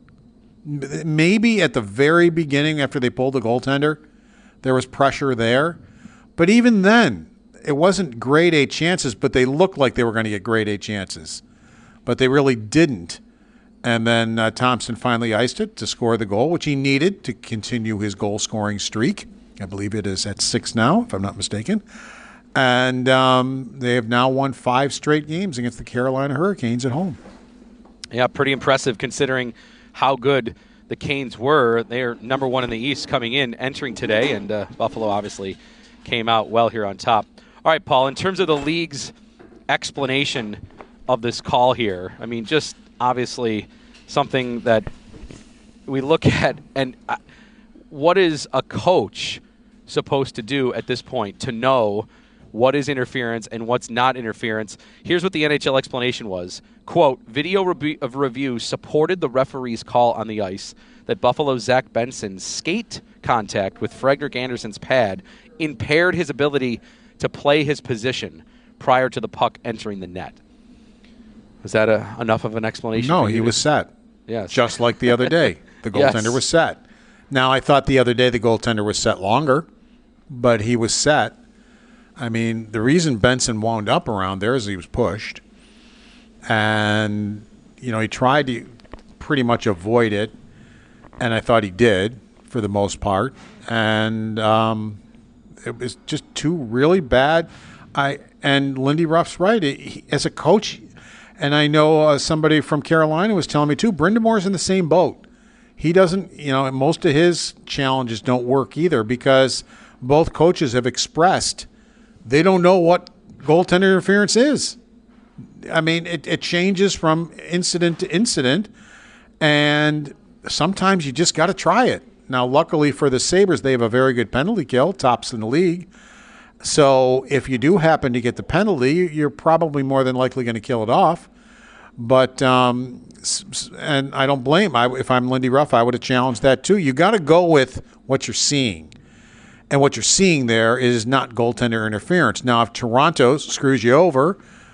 Maybe at the very beginning after they pulled the goaltender, there was pressure there. But even then, it wasn't grade A chances, but they looked like they were going to get grade A chances. But they really didn't. And then uh, Thompson finally iced it to score the goal, which he needed to continue his goal-scoring streak. I believe it is at six now, if I'm not mistaken. And um, they have now won five straight games against the Carolina Hurricanes at home. Yeah, pretty impressive considering how good the Canes were. They are number one in the East coming in, entering today, and uh, Buffalo obviously came out well here on top. All right, Paul, in terms of the league's explanation of this call here, I mean, just obviously something that we look at, and uh, what is a coach supposed to do at this point to know what is interference and what's not interference? Here's what the N H L explanation was. Quote, video re- of review supported the referee's call on the ice that Buffalo's Zach Benson's skate contact with Frederik Andersen's pad impaired his ability to play his position prior to the puck entering the net. Was that a, enough of an explanation? No, he was set. Yes. Just like the other day. The goaltender yes. was set. Now, I thought the other day the goaltender was set longer, but he was set. I mean, the reason Benson wound up around there is he was pushed. And, you know, he tried to pretty much avoid it, and I thought he did for the most part. And um, it was just two really bad. I And Lindy Ruff's right. He, as a coach, and I know uh, somebody from Carolina was telling me too, Brindamore's in the same boat. He doesn't, you know, most of his challenges don't work either because both coaches have expressed they don't know what goaltender interference is. I mean, it, it changes from incident to incident, and sometimes you just got to try it. Now, luckily for the Sabres, they have a very good penalty kill, tops in the league. So if you do happen to get the penalty, you're probably more than likely going to kill it off. But, um, and I don't blame, I, if I'm Lindy Ruff, I would have challenged that too. You got to go with what you're seeing. And what you're seeing there is not goaltender interference. Now, if Toronto screws you over,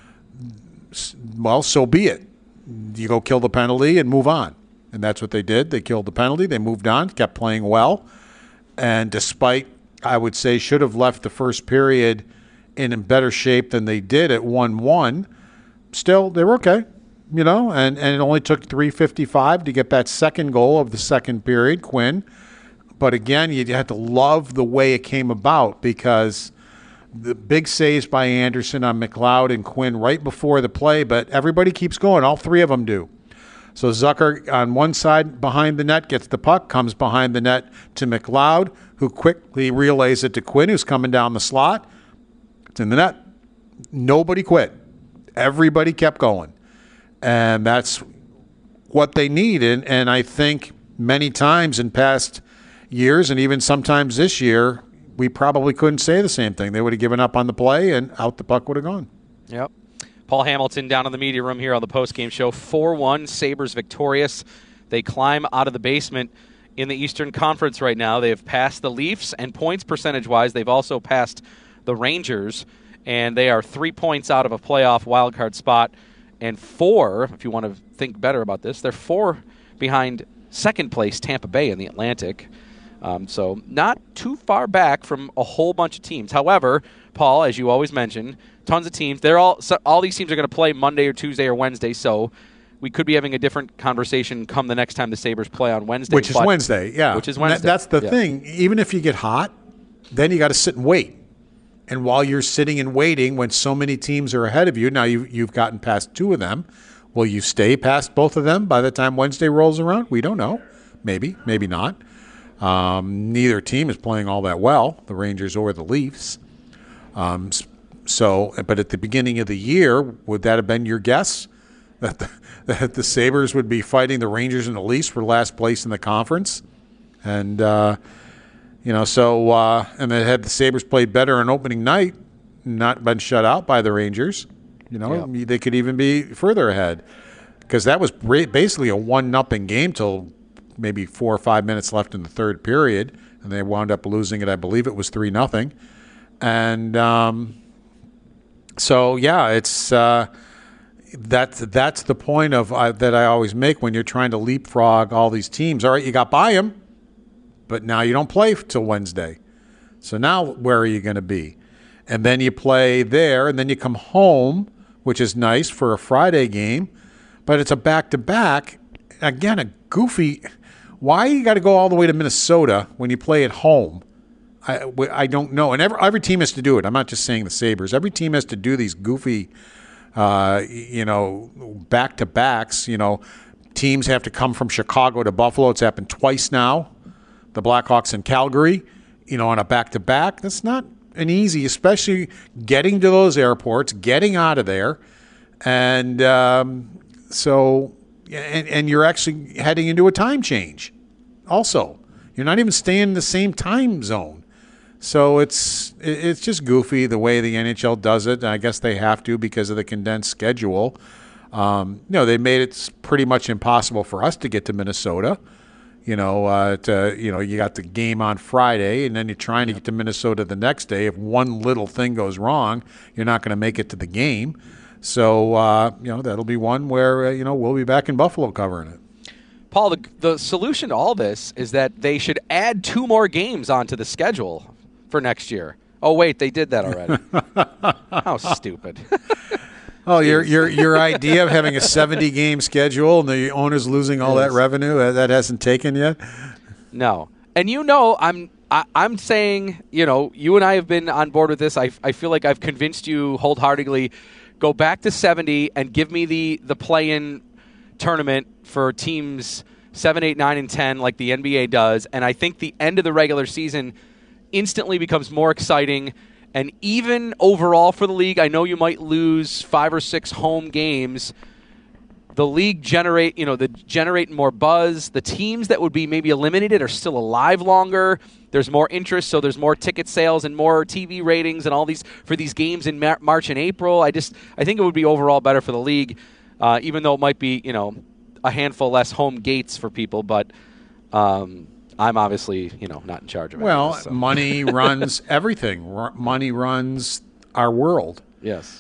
well, so be it. You go kill the penalty and move on. And that's what they did. They killed the penalty. They moved on, kept playing well. And despite, I would say, should have left the first period in better shape than they did at one one, still, they were okay, you know, and, and it only took three fifty-five to get that second goal of the second period, Quinn. But again, you had to love the way it came about because the big saves by Anderson on McLeod and Quinn right before the play, but everybody keeps going. All three of them do. So Zucker on one side behind the net gets the puck, comes behind the net to McLeod, who quickly relays it to Quinn, who's coming down the slot. It's in the net. Nobody quit. Everybody kept going. And that's what they need. And, and I think many times in past years, and even sometimes this year, we probably couldn't say the same thing. They would have given up on the play, and out the puck would have gone. Yep. Paul Hamilton down in the media room here on the postgame show. four one, Sabres victorious. They climb out of the basement in the Eastern Conference right now. They have passed the Leafs, and points percentage-wise, they've also passed the Rangers, and they are three points out of a playoff wildcard spot, and four, if you want to think better about this, they're four behind second-place Tampa Bay in the Atlantic. Um, so not too far back from a whole bunch of teams. However, Paul, as you always mention, tons of teams. They're all so all these teams are going to play Monday or Tuesday or Wednesday, so we could be having a different conversation come the next time the Sabres play on Wednesday. Which is Wednesday, yeah. Which is Wednesday. That, that's the yeah. thing. Even if you get hot, then you got to sit and wait. And while you're sitting and waiting, when so many teams are ahead of you, now you've, you've gotten past two of them, will you stay past both of them by the time Wednesday rolls around? We don't know. Maybe, maybe not. Um, neither team is playing all that well, the Rangers or the Leafs. Um, so, but at the beginning of the year, would that have been your guess that the, that the Sabres would be fighting the Rangers and the Leafs for last place in the conference? And uh, you know, so uh, and then had the Sabres played better on opening night, not been shut out by the Rangers, you know, yep. they could even be further ahead because that was basically a one nothing game till maybe four or five minutes left in the third period, and they wound up losing it. I believe it was three nothing. And um, so, yeah, it's uh, that's that's the point of uh, that I always make when you're trying to leapfrog all these teams. All right, you got by them, but now you don't play till Wednesday. So now where are you going to be? And then you play there, and then you come home, which is nice for a Friday game, but it's a back-to-back. Again, a goofy. Why you got to go all the way to Minnesota when you play at home? I, I don't know. And every, every team has to do it. I'm not just saying the Sabres. Every team has to do these goofy, uh, you know, back-to-backs. You know, teams have to come from Chicago to Buffalo. It's happened twice now. The Blackhawks and Calgary, you know, on a back-to-back. That's not an easy, especially getting to those airports, getting out of there. And um, so... And, and you're actually heading into a time change also. You're not even staying in the same time zone. So it's it's just goofy the way the N H L does it. And I guess they have to because of the condensed schedule. Um, you know, they made it pretty much impossible for us to get to Minnesota. You know, uh, to, you know, you got the game on Friday, and then you're trying to get to Minnesota the next day. If one little thing goes wrong, you're not going to make it to the game. So, uh, you know, that'll be one where, uh, you know, we'll be back in Buffalo covering it. Paul, the, the solution to all this is that they should add two more games onto the schedule for next year. Oh, wait, they did that already. How stupid. Oh, your your your idea of having a seventy-game schedule and the owner's losing all that revenue, that hasn't taken yet? No. And you know, I'm I, I'm saying, you know, you and I have been on board with this. I, I feel like I've convinced you wholeheartedly. Go back to seventy and give me the, the play-in tournament for teams seven, eight, nine, and ten like the N B A does. And I think the end of the regular season instantly becomes more exciting. And even overall for the league, I know you might lose five or six home games. The league generate, you know, the generate more buzz. The teams that would be maybe eliminated are still alive longer. There's more interest, so there's more ticket sales and more T V ratings and all these for these games in Mar- March and April. I just I think it would be overall better for the league, uh, even though it might be, you know, a handful less home gates for people. But um, I'm obviously, you know, not in charge of it. Well, so. Money runs everything. R- money runs our world. Yes,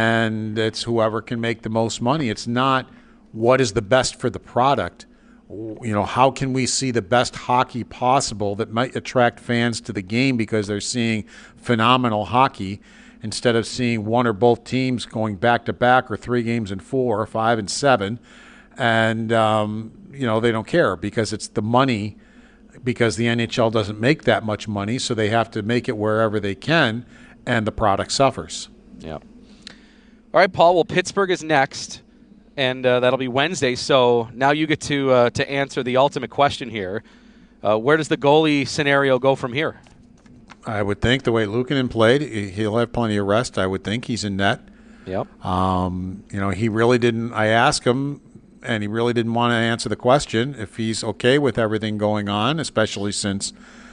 and it's whoever can make the most money. It's not what is the best for the product. You know, how can we see the best hockey possible that might attract fans to the game because they're seeing phenomenal hockey? instead of seeing one or both teams going back-to-back or three games in four or five and seven. And, um, you know, they don't care because it's the money, because the N H L doesn't make that much money, so they have to make it wherever they can, and the product suffers. Yeah. All right, Paul. Well, Pittsburgh is next, and uh, that'll be Wednesday. So now you get to uh, to answer the ultimate question here. Uh, where does the goalie scenario go from here? I would think the way Luukkonen played, he'll have plenty of rest. I would think he's in net. Yep. Um, you know, he really didn't. I asked him, and he really didn't want to answer the question if he's okay with everything going on, especially since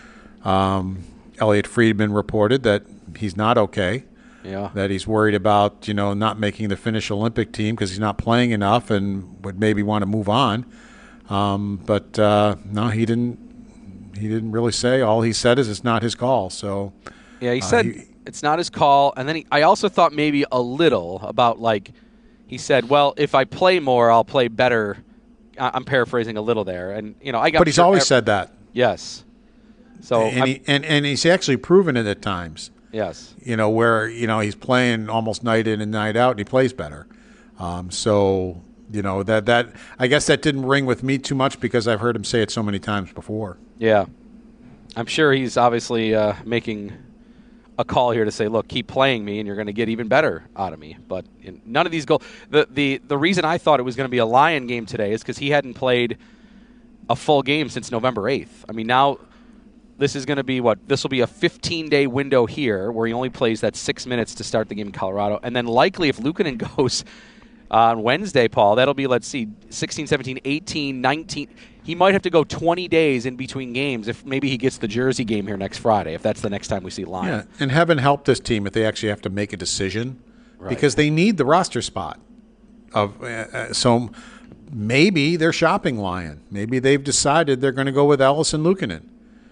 um, Elliot Friedman reported that he's not okay. Yeah. That he's worried about, you know, not making the Finnish Olympic team because he's not playing enough and would maybe want to move on. Um, but uh, no, he didn't. He didn't really say. All he said is it's not his call. So yeah, he uh, said he, it's not his call, and then he, I also thought maybe a little about like he said, well, if I play more, I'll play better. I'm paraphrasing a little there, and you know, I got. But he's sure always every, said that. Yes. So and, he, and and he's actually proven it at times. Yes. You know, where, you know, he's playing almost night in and night out, and he plays better. Um, so, you know, that, that I guess that didn't ring with me too much because I've heard him say it so many times before. Yeah. I'm sure he's obviously uh, making a call here to say, look, keep playing me, and you're going to get even better out of me. But in none of these goals – the, the, the reason I thought it was going to be a Lion game today is because he hadn't played a full game since November eighth. I mean, now – this is going to be what? This will be a fifteen-day window here where he only plays that six minutes to start the game in Colorado. And then likely if Luukkonen goes on Wednesday, Paul, that'll be, let's see, sixteen, seventeen, eighteen, nineteen. He might have to go twenty days in between games if maybe he gets the Jersey game here next Friday, if that's the next time we see Lion. Yeah, and heaven help this team if they actually have to make a decision Right. because they need the roster spot. Of uh, So maybe they're shopping Lion. Maybe they've decided they're going to go with Ellison Luukkonen.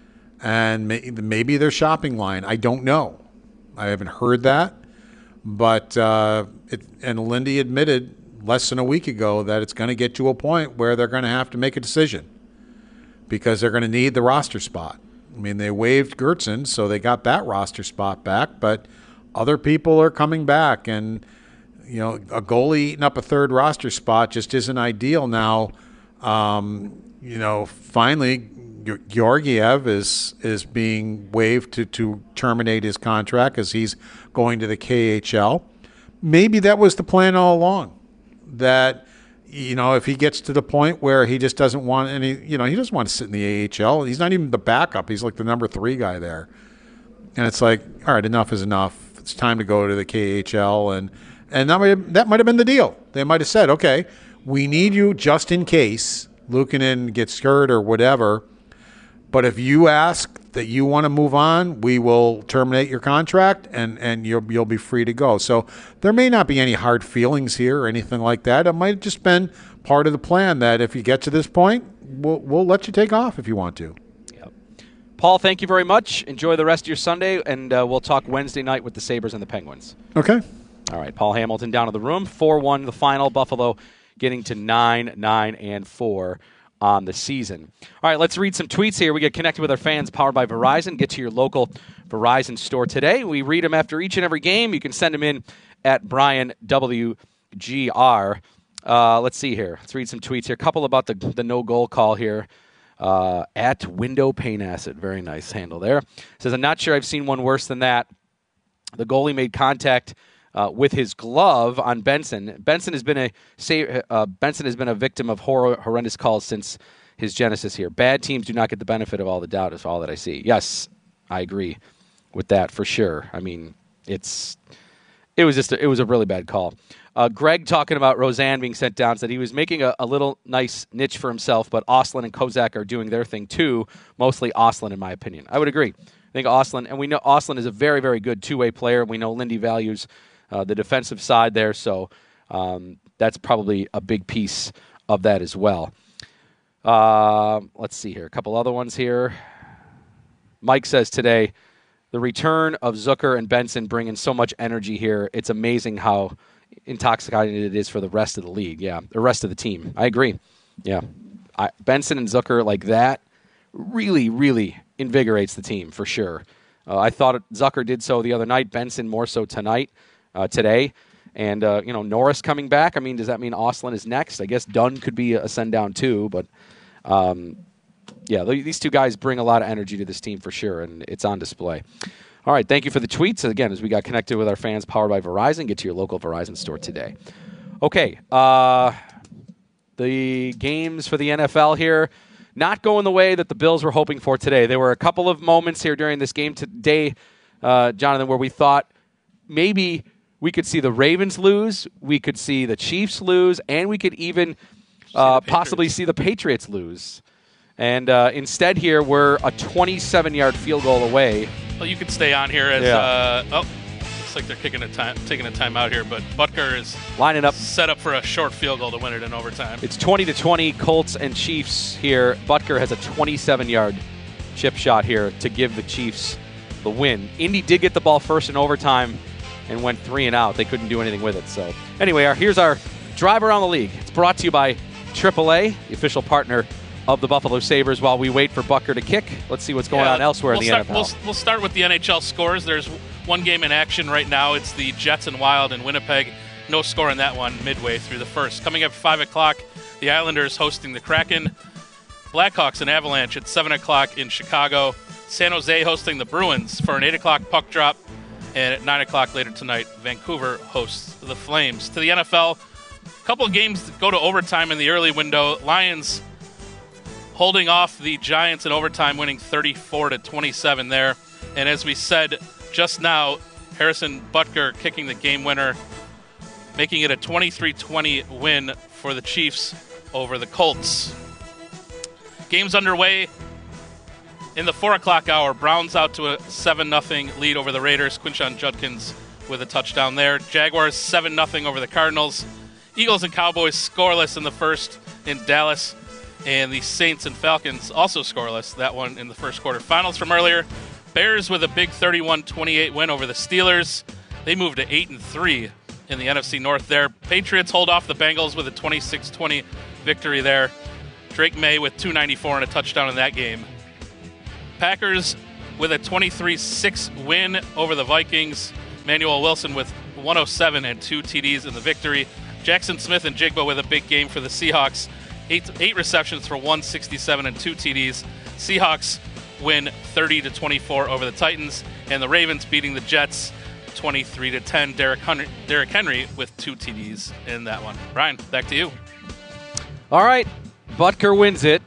And maybe they're shopping Lion. I don't know. I haven't heard that. But, uh, it, and Lindy admitted less than a week ago that it's going to get to a point where they're going to have to make a decision because they're going to need the roster spot. I mean, they waived Gertzen, so they got that roster spot back, but other people are coming back. And, you know, a goalie eating up a third roster spot just isn't ideal now. Um, you know, finally, Georgiev is is being waived to, to terminate his contract as he's going to the K H L. Maybe that was the plan all along, that, you know, if he gets to the point where he just doesn't want any, you know, he doesn't want to sit in the A H L. He's not even the backup. He's like the number three guy there. And it's like, all right, enough is enough. It's time to go to the K H L. And, and that might have, that might have been the deal. They might have said, okay, we need you just in case Luukkonen gets hurt or whatever. But if you ask that you want to move on, we will terminate your contract and, and you'll you'll be free to go. So there may not be any hard feelings here or anything like that. It might have just been part of the plan that if you get to this point, we'll we'll let you take off if you want to. Yep. Paul, thank you very much. Enjoy the rest of your Sunday, and uh, we'll talk Wednesday night with the Sabres and the Penguins. Okay. All right, Paul Hamilton down in the room. four one the final. Buffalo getting to nine, nine, and four. On the season. All right, let's read some tweets here. We get connected with our fans powered by Verizon. Get to your local Verizon store today. We read them after each and every game. You can send them in at Brian W G R. Uh, let's see here. Let's read some tweets here. A couple about the, the no-goal call here. Uh, at Window Pain Acid. Very nice handle there. Says, I'm not sure I've seen one worse than that. The goalie made contact Uh, with his glove on Benson. Benson has been a uh, Benson has been a victim of horror, horrendous calls since his genesis here. Bad teams do not get the benefit of all the doubt is all that I see. Yes, I agree with that for sure. I mean, it's it was just a, it was a really bad call. Uh, Greg talking about Roseanne being sent down said he was making a, a little nice niche for himself, but Ostlund and Kozak are doing their thing too. Mostly Ostlund, in my opinion. I would agree. I think Ostlund, and we know Ostlund is a very, very good two-way player. We know Lindy values Uh, the defensive side there, so um, that's probably a big piece of that as well. Uh, let's see here. A couple other ones here. Mike says today, the return of Zucker and Benson bring in so much energy here. It's amazing how intoxicating it is for the rest of the league. Yeah, the rest of the team. I agree. Yeah. I, Benson and Zucker like that really, really invigorates the team for sure. Uh, I thought Zucker did so the other night. Benson more so tonight, uh, today. And, uh, you know, Norris coming back. I mean, does that mean Ostlund is next? I guess Dunn could be a send down too. But, um, yeah, these two guys bring a lot of energy to this team for sure, and it's on display. All right, thank you for the tweets. Again, as we got connected with our fans powered by Verizon, get to your local Verizon store today. Okay, uh, the games for the N F L here. Not going the way that the Bills were hoping for today. There were a couple of moments here during this game today, uh, Jonathan, where we thought maybe we could see the Ravens lose, we could see the Chiefs lose, and we could even uh, possibly see the Patriots lose. And uh, instead here, we're a twenty-seven-yard field goal away. Well, you could stay on here as, Yeah. uh, oh, looks like they're kicking a time, taking a timeout here, but Butker is lining up, set up for a short field goal to win it in overtime. It's twenty to twenty, Colts and Chiefs here. Butker has a twenty-seven-yard chip shot here to give the Chiefs the win. Indy did get the ball first in overtime and went three and out. They couldn't do anything with it. So anyway, our, here's our drive around the league. It's brought to you by triple A, the official partner of the Buffalo Sabres. While we wait for Butker to kick, let's see what's going Yeah, on elsewhere we'll in the start, N F L. We'll, we'll start with the N H L scores. There's one game in action right now. It's the Jets and Wild in Winnipeg. No score in that one midway through the first. Coming up at five o'clock, the Islanders hosting the Kraken. Blackhawks and Avalanche at seven o'clock in Chicago. San Jose hosting the Bruins for an eight o'clock puck drop. And at nine o'clock later tonight, Vancouver hosts the Flames. To the N F L, a couple of games that go to overtime in the early window. Lions holding off the Giants in overtime, winning thirty-four to twenty-seven there. And as we said just now, Harrison Butker kicking the game winner, making it a twenty-three twenty win for the Chiefs over the Colts. Game's underway in the four o'clock hour. Browns out to a seven nothing lead over the Raiders. Quinshon Judkins with a touchdown there. Jaguars seven nothing over the Cardinals. Eagles and Cowboys scoreless in the first in Dallas. And the Saints and Falcons also scoreless, that one in the first quarter. Finals from earlier, Bears with a big thirty-one twenty-eight win over the Steelers. They moved to eight and three in the N F C North there. Patriots hold off the Bengals with a twenty-six twenty victory there. Drake May with two ninety-four and a touchdown in that game. Packers with a twenty-three six win over the Vikings. Manuel Wilson with one oh seven and two T Ds in the victory. Jackson Smith and Jigba with a big game for the Seahawks. Eight, eight receptions for one sixty-seven and two T Ds. Seahawks win thirty to twenty-four over the Titans, and the Ravens beating the Jets twenty-three to ten. Derrick Henry, Derrick Henry with two T Ds in that one. Brian, back to you. All right, Butker wins it.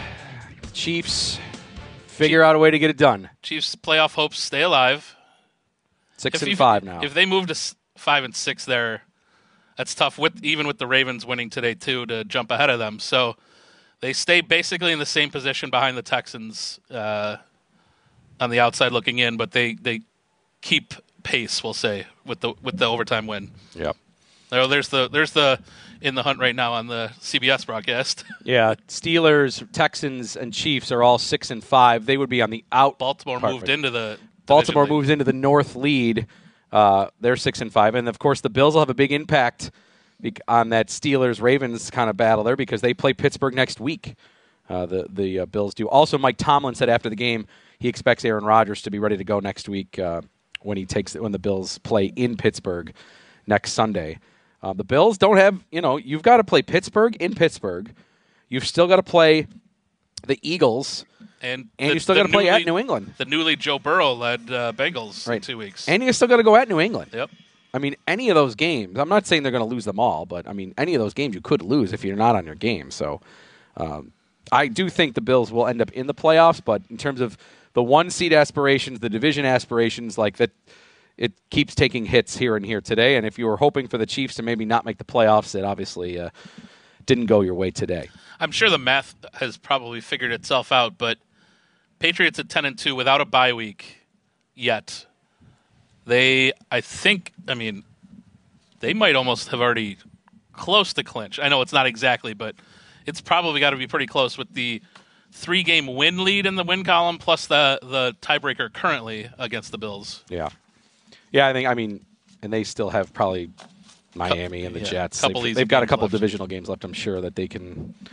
Chiefs figure out a way to get it done. Chiefs playoff hopes stay alive. Six if and you, five now. If they move to s- five and six there, that's tough, with even with the Ravens winning today, too, to jump ahead of them. So they stay basically in the same position behind the Texans uh, on the outside looking in, but they, they keep pace, we'll say, with the with the overtime win. Yep. There, there's the there's the in the hunt right now on the C B S broadcast. Yeah, Steelers, Texans, and Chiefs are all six and five. They would be on the out. Baltimore part moved of it. into the Baltimore division lead. moves into the North lead. Uh, they're six and five, and of course the Bills will have a big impact bec- on that Steelers-Ravens kind of battle there because they play Pittsburgh next week. Uh, the the uh, Bills do. Also, Mike Tomlin said after the game he expects Aaron Rodgers to be ready to go next week uh, when he takes when the Bills play in Pittsburgh next Sunday. Uh, the Bills don't have, you know, you've got to play Pittsburgh in Pittsburgh. You've still got to play the Eagles. And, And the, you still the gotta play newly- at New England. The newly Joe Burrow-led uh, Bengals Right. in two weeks. And you still got to go at New England. Yep. I mean, any of those games, I'm not saying they're going to lose them all, but I mean, any of those games you could lose if you're not on your game. So um, I do think the Bills will end up in the playoffs, but in terms of the one seed aspirations, the division aspirations, like that, it keeps taking hits here and here today. And if you were hoping for the Chiefs to maybe not make the playoffs, it obviously uh, didn't go your way today. I'm sure the math has probably figured itself out, but Patriots at ten and two without a bye week yet. They, I think, I mean, they might almost have already close to clinch. I know it's not exactly, but it's probably got to be pretty close with the three-game win lead in the win column plus the, the tiebreaker currently against the Bills. Yeah. Yeah, I think, I mean, and they still have probably Miami and the yeah, Jets. couple They've, easy they've got a games couple left. divisional games left, I'm sure, that they can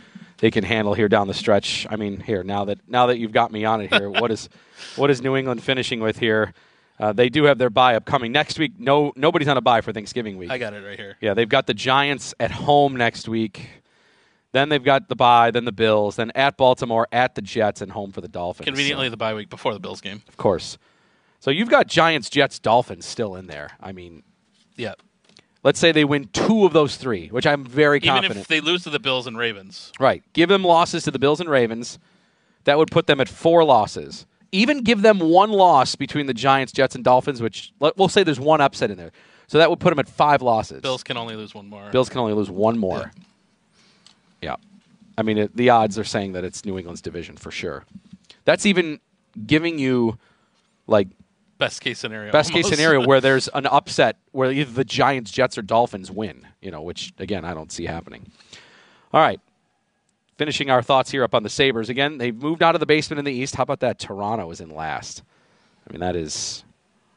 they can handle here down the stretch. I mean, here now that now that you've got me on it here, what is what is New England finishing with here? Uh, they do have their bye upcoming next week. No, nobody's on a bye for Thanksgiving week. I got it right here. Yeah, they've got the Giants at home next week. Then they've got the bye, then the Bills, then at Baltimore, at the Jets, and home for the Dolphins. Conveniently so, the bye week before the Bills game. Of course. So you've got Giants, Jets, Dolphins still in there. I mean, yeah. Let's say they win two of those three, which I'm very confident. Even if they lose to the Bills and Ravens. Right. Give them losses to the Bills and Ravens. That would put them at four losses. Even give them one loss between the Giants, Jets, and Dolphins, which we'll say there's one upset in there. So that would put them at five losses. Bills can only lose one more. Bills can only lose one more. Yeah. yeah. I mean, it, the odds are saying that it's New England's division for sure. That's even giving you, like, best case scenario. Best almost. case scenario where there's an upset where either the Giants, Jets, or Dolphins win, you know, which, again, I don't see happening. All right. Finishing our thoughts here up on the Sabres. Again, they've moved out of the basement in the East. How about that? Toronto is in last. I mean, that is...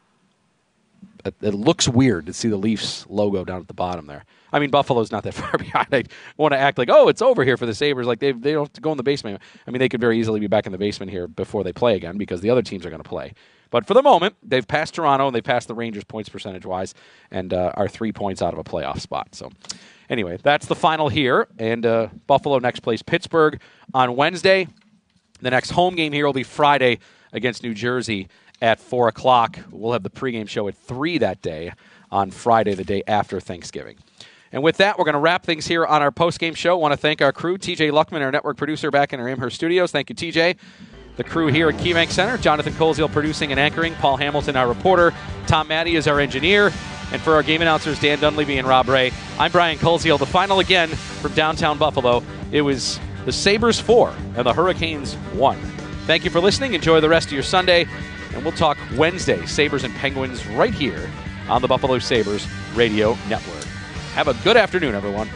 It, it looks weird to see the Leafs logo down at the bottom there. I mean, Buffalo's not that far behind. I want to act like, oh, it's over here for the Sabres. Like, they they don't have to go in the basement. I mean, they could very easily be back in the basement here before they play again because the other teams are going to play. But for the moment, they've passed Toronto and they've passed the Rangers points percentage-wise and uh, are three points out of a playoff spot. So, anyway, that's the final here. And uh, Buffalo next plays Pittsburgh on Wednesday. The next home game here will be Friday against New Jersey at four o'clock. We'll have the pregame show at three that day on Friday, the day after Thanksgiving. And with that, we're going to wrap things here on our postgame show. I want to thank our crew, T J Luckman, our network producer back in our Amherst studios. Thank you, T J. The crew here at KeyBank Center, Jonathan Coleshill producing and anchoring, Paul Hamilton, our reporter, Tom Maddie is our engineer, and for our game announcers, Dan Dunleavy and Rob Ray, I'm Brian Coleshill. The final again from downtown Buffalo, it was the Sabres four and the Hurricanes one. Thank you for listening. Enjoy the rest of your Sunday, and we'll talk Wednesday, Sabres and Penguins, right here on the Buffalo Sabres Radio Network. Have a good afternoon, everyone.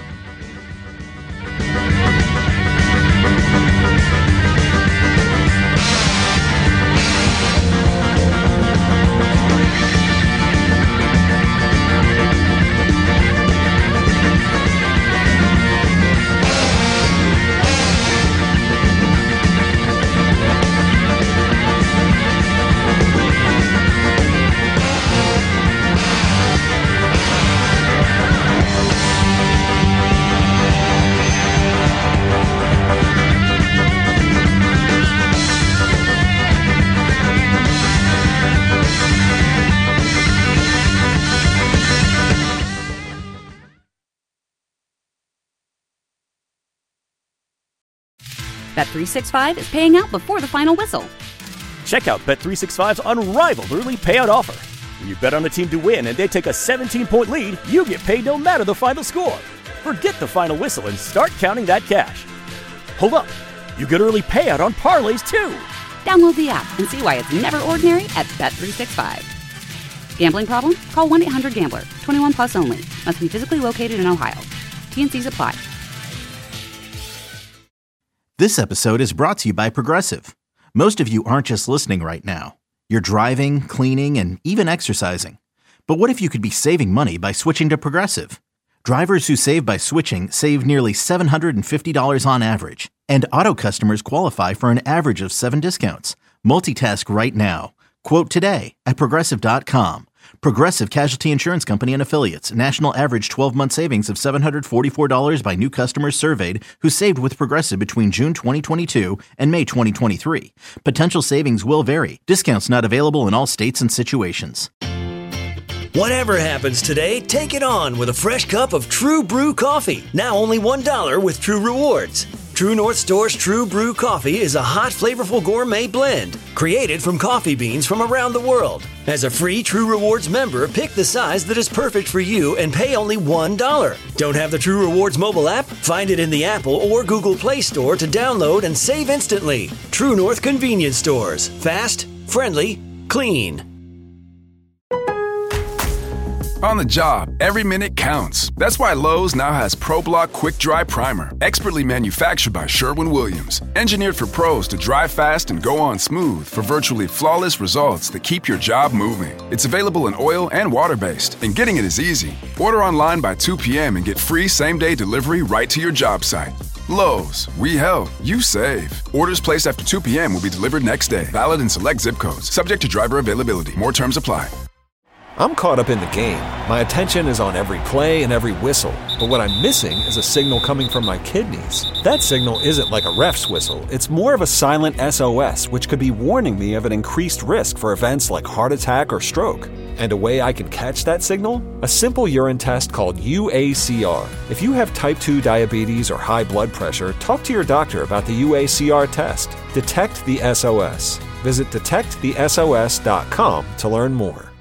Bet three sixty-five is paying out before the final whistle. Check out Bet three sixty-five's unrivaled early payout offer. When you bet on a team to win and they take a seventeen-point lead, you get paid no matter the final score. Forget the final whistle and start counting that cash. Hold up. You get early payout on parlays, too. Download the app and see why it's never ordinary at Bet three sixty-five. Gambling problem? Call one eight hundred gambler. twenty-one plus only. Must be physically located in Ohio. T and C's apply. This episode is brought to you by Progressive. Most of you aren't just listening right now. You're driving, cleaning, and even exercising. But what if you could be saving money by switching to Progressive? Drivers who save by switching save nearly seven hundred fifty dollars on average. And auto customers qualify for an average of seven discounts. Multitask right now. Quote today at Progressive dot com. Progressive Casualty Insurance Company and Affiliates. National average twelve-month savings of seven hundred forty-four dollars by new customers surveyed who saved with Progressive between June twenty twenty-two and May twenty twenty-three. Potential savings will vary. Discounts not available in all states and situations. Whatever happens today, take it on with a fresh cup of True Brew coffee. Now only one dollar with True Rewards. True North Store's True Brew coffee is a hot, flavorful gourmet blend created from coffee beans from around the world. As a free True Rewards member, pick the size that is perfect for you and pay only one dollar. Don't have the True Rewards mobile app? Find it in the Apple or Google Play Store to download and save instantly. True North Convenience Stores. Fast, friendly, clean. On the job, every minute counts. That's why Lowe's now has ProBlock Quick Dry Primer, expertly manufactured by Sherwin-Williams. Engineered for pros to dry fast and go on smooth for virtually flawless results that keep your job moving. It's available in oil and water-based, and getting it is easy. Order online by two p.m. and get free same-day delivery right to your job site. Lowe's, we help, you save. Orders placed after two p.m. will be delivered next day. Valid in select zip codes. Subject to driver availability. More terms apply. I'm caught up in the game. My attention is on every play and every whistle. But what I'm missing is a signal coming from my kidneys. That signal isn't like a ref's whistle. It's more of a silent S O S, which could be warning me of an increased risk for events like heart attack or stroke. And a way I can catch that signal? A simple urine test called U A C R. If you have type two diabetes or high blood pressure, talk to your doctor about the U A C R test. Detect the S O S. Visit detect the S O S dot com to learn more.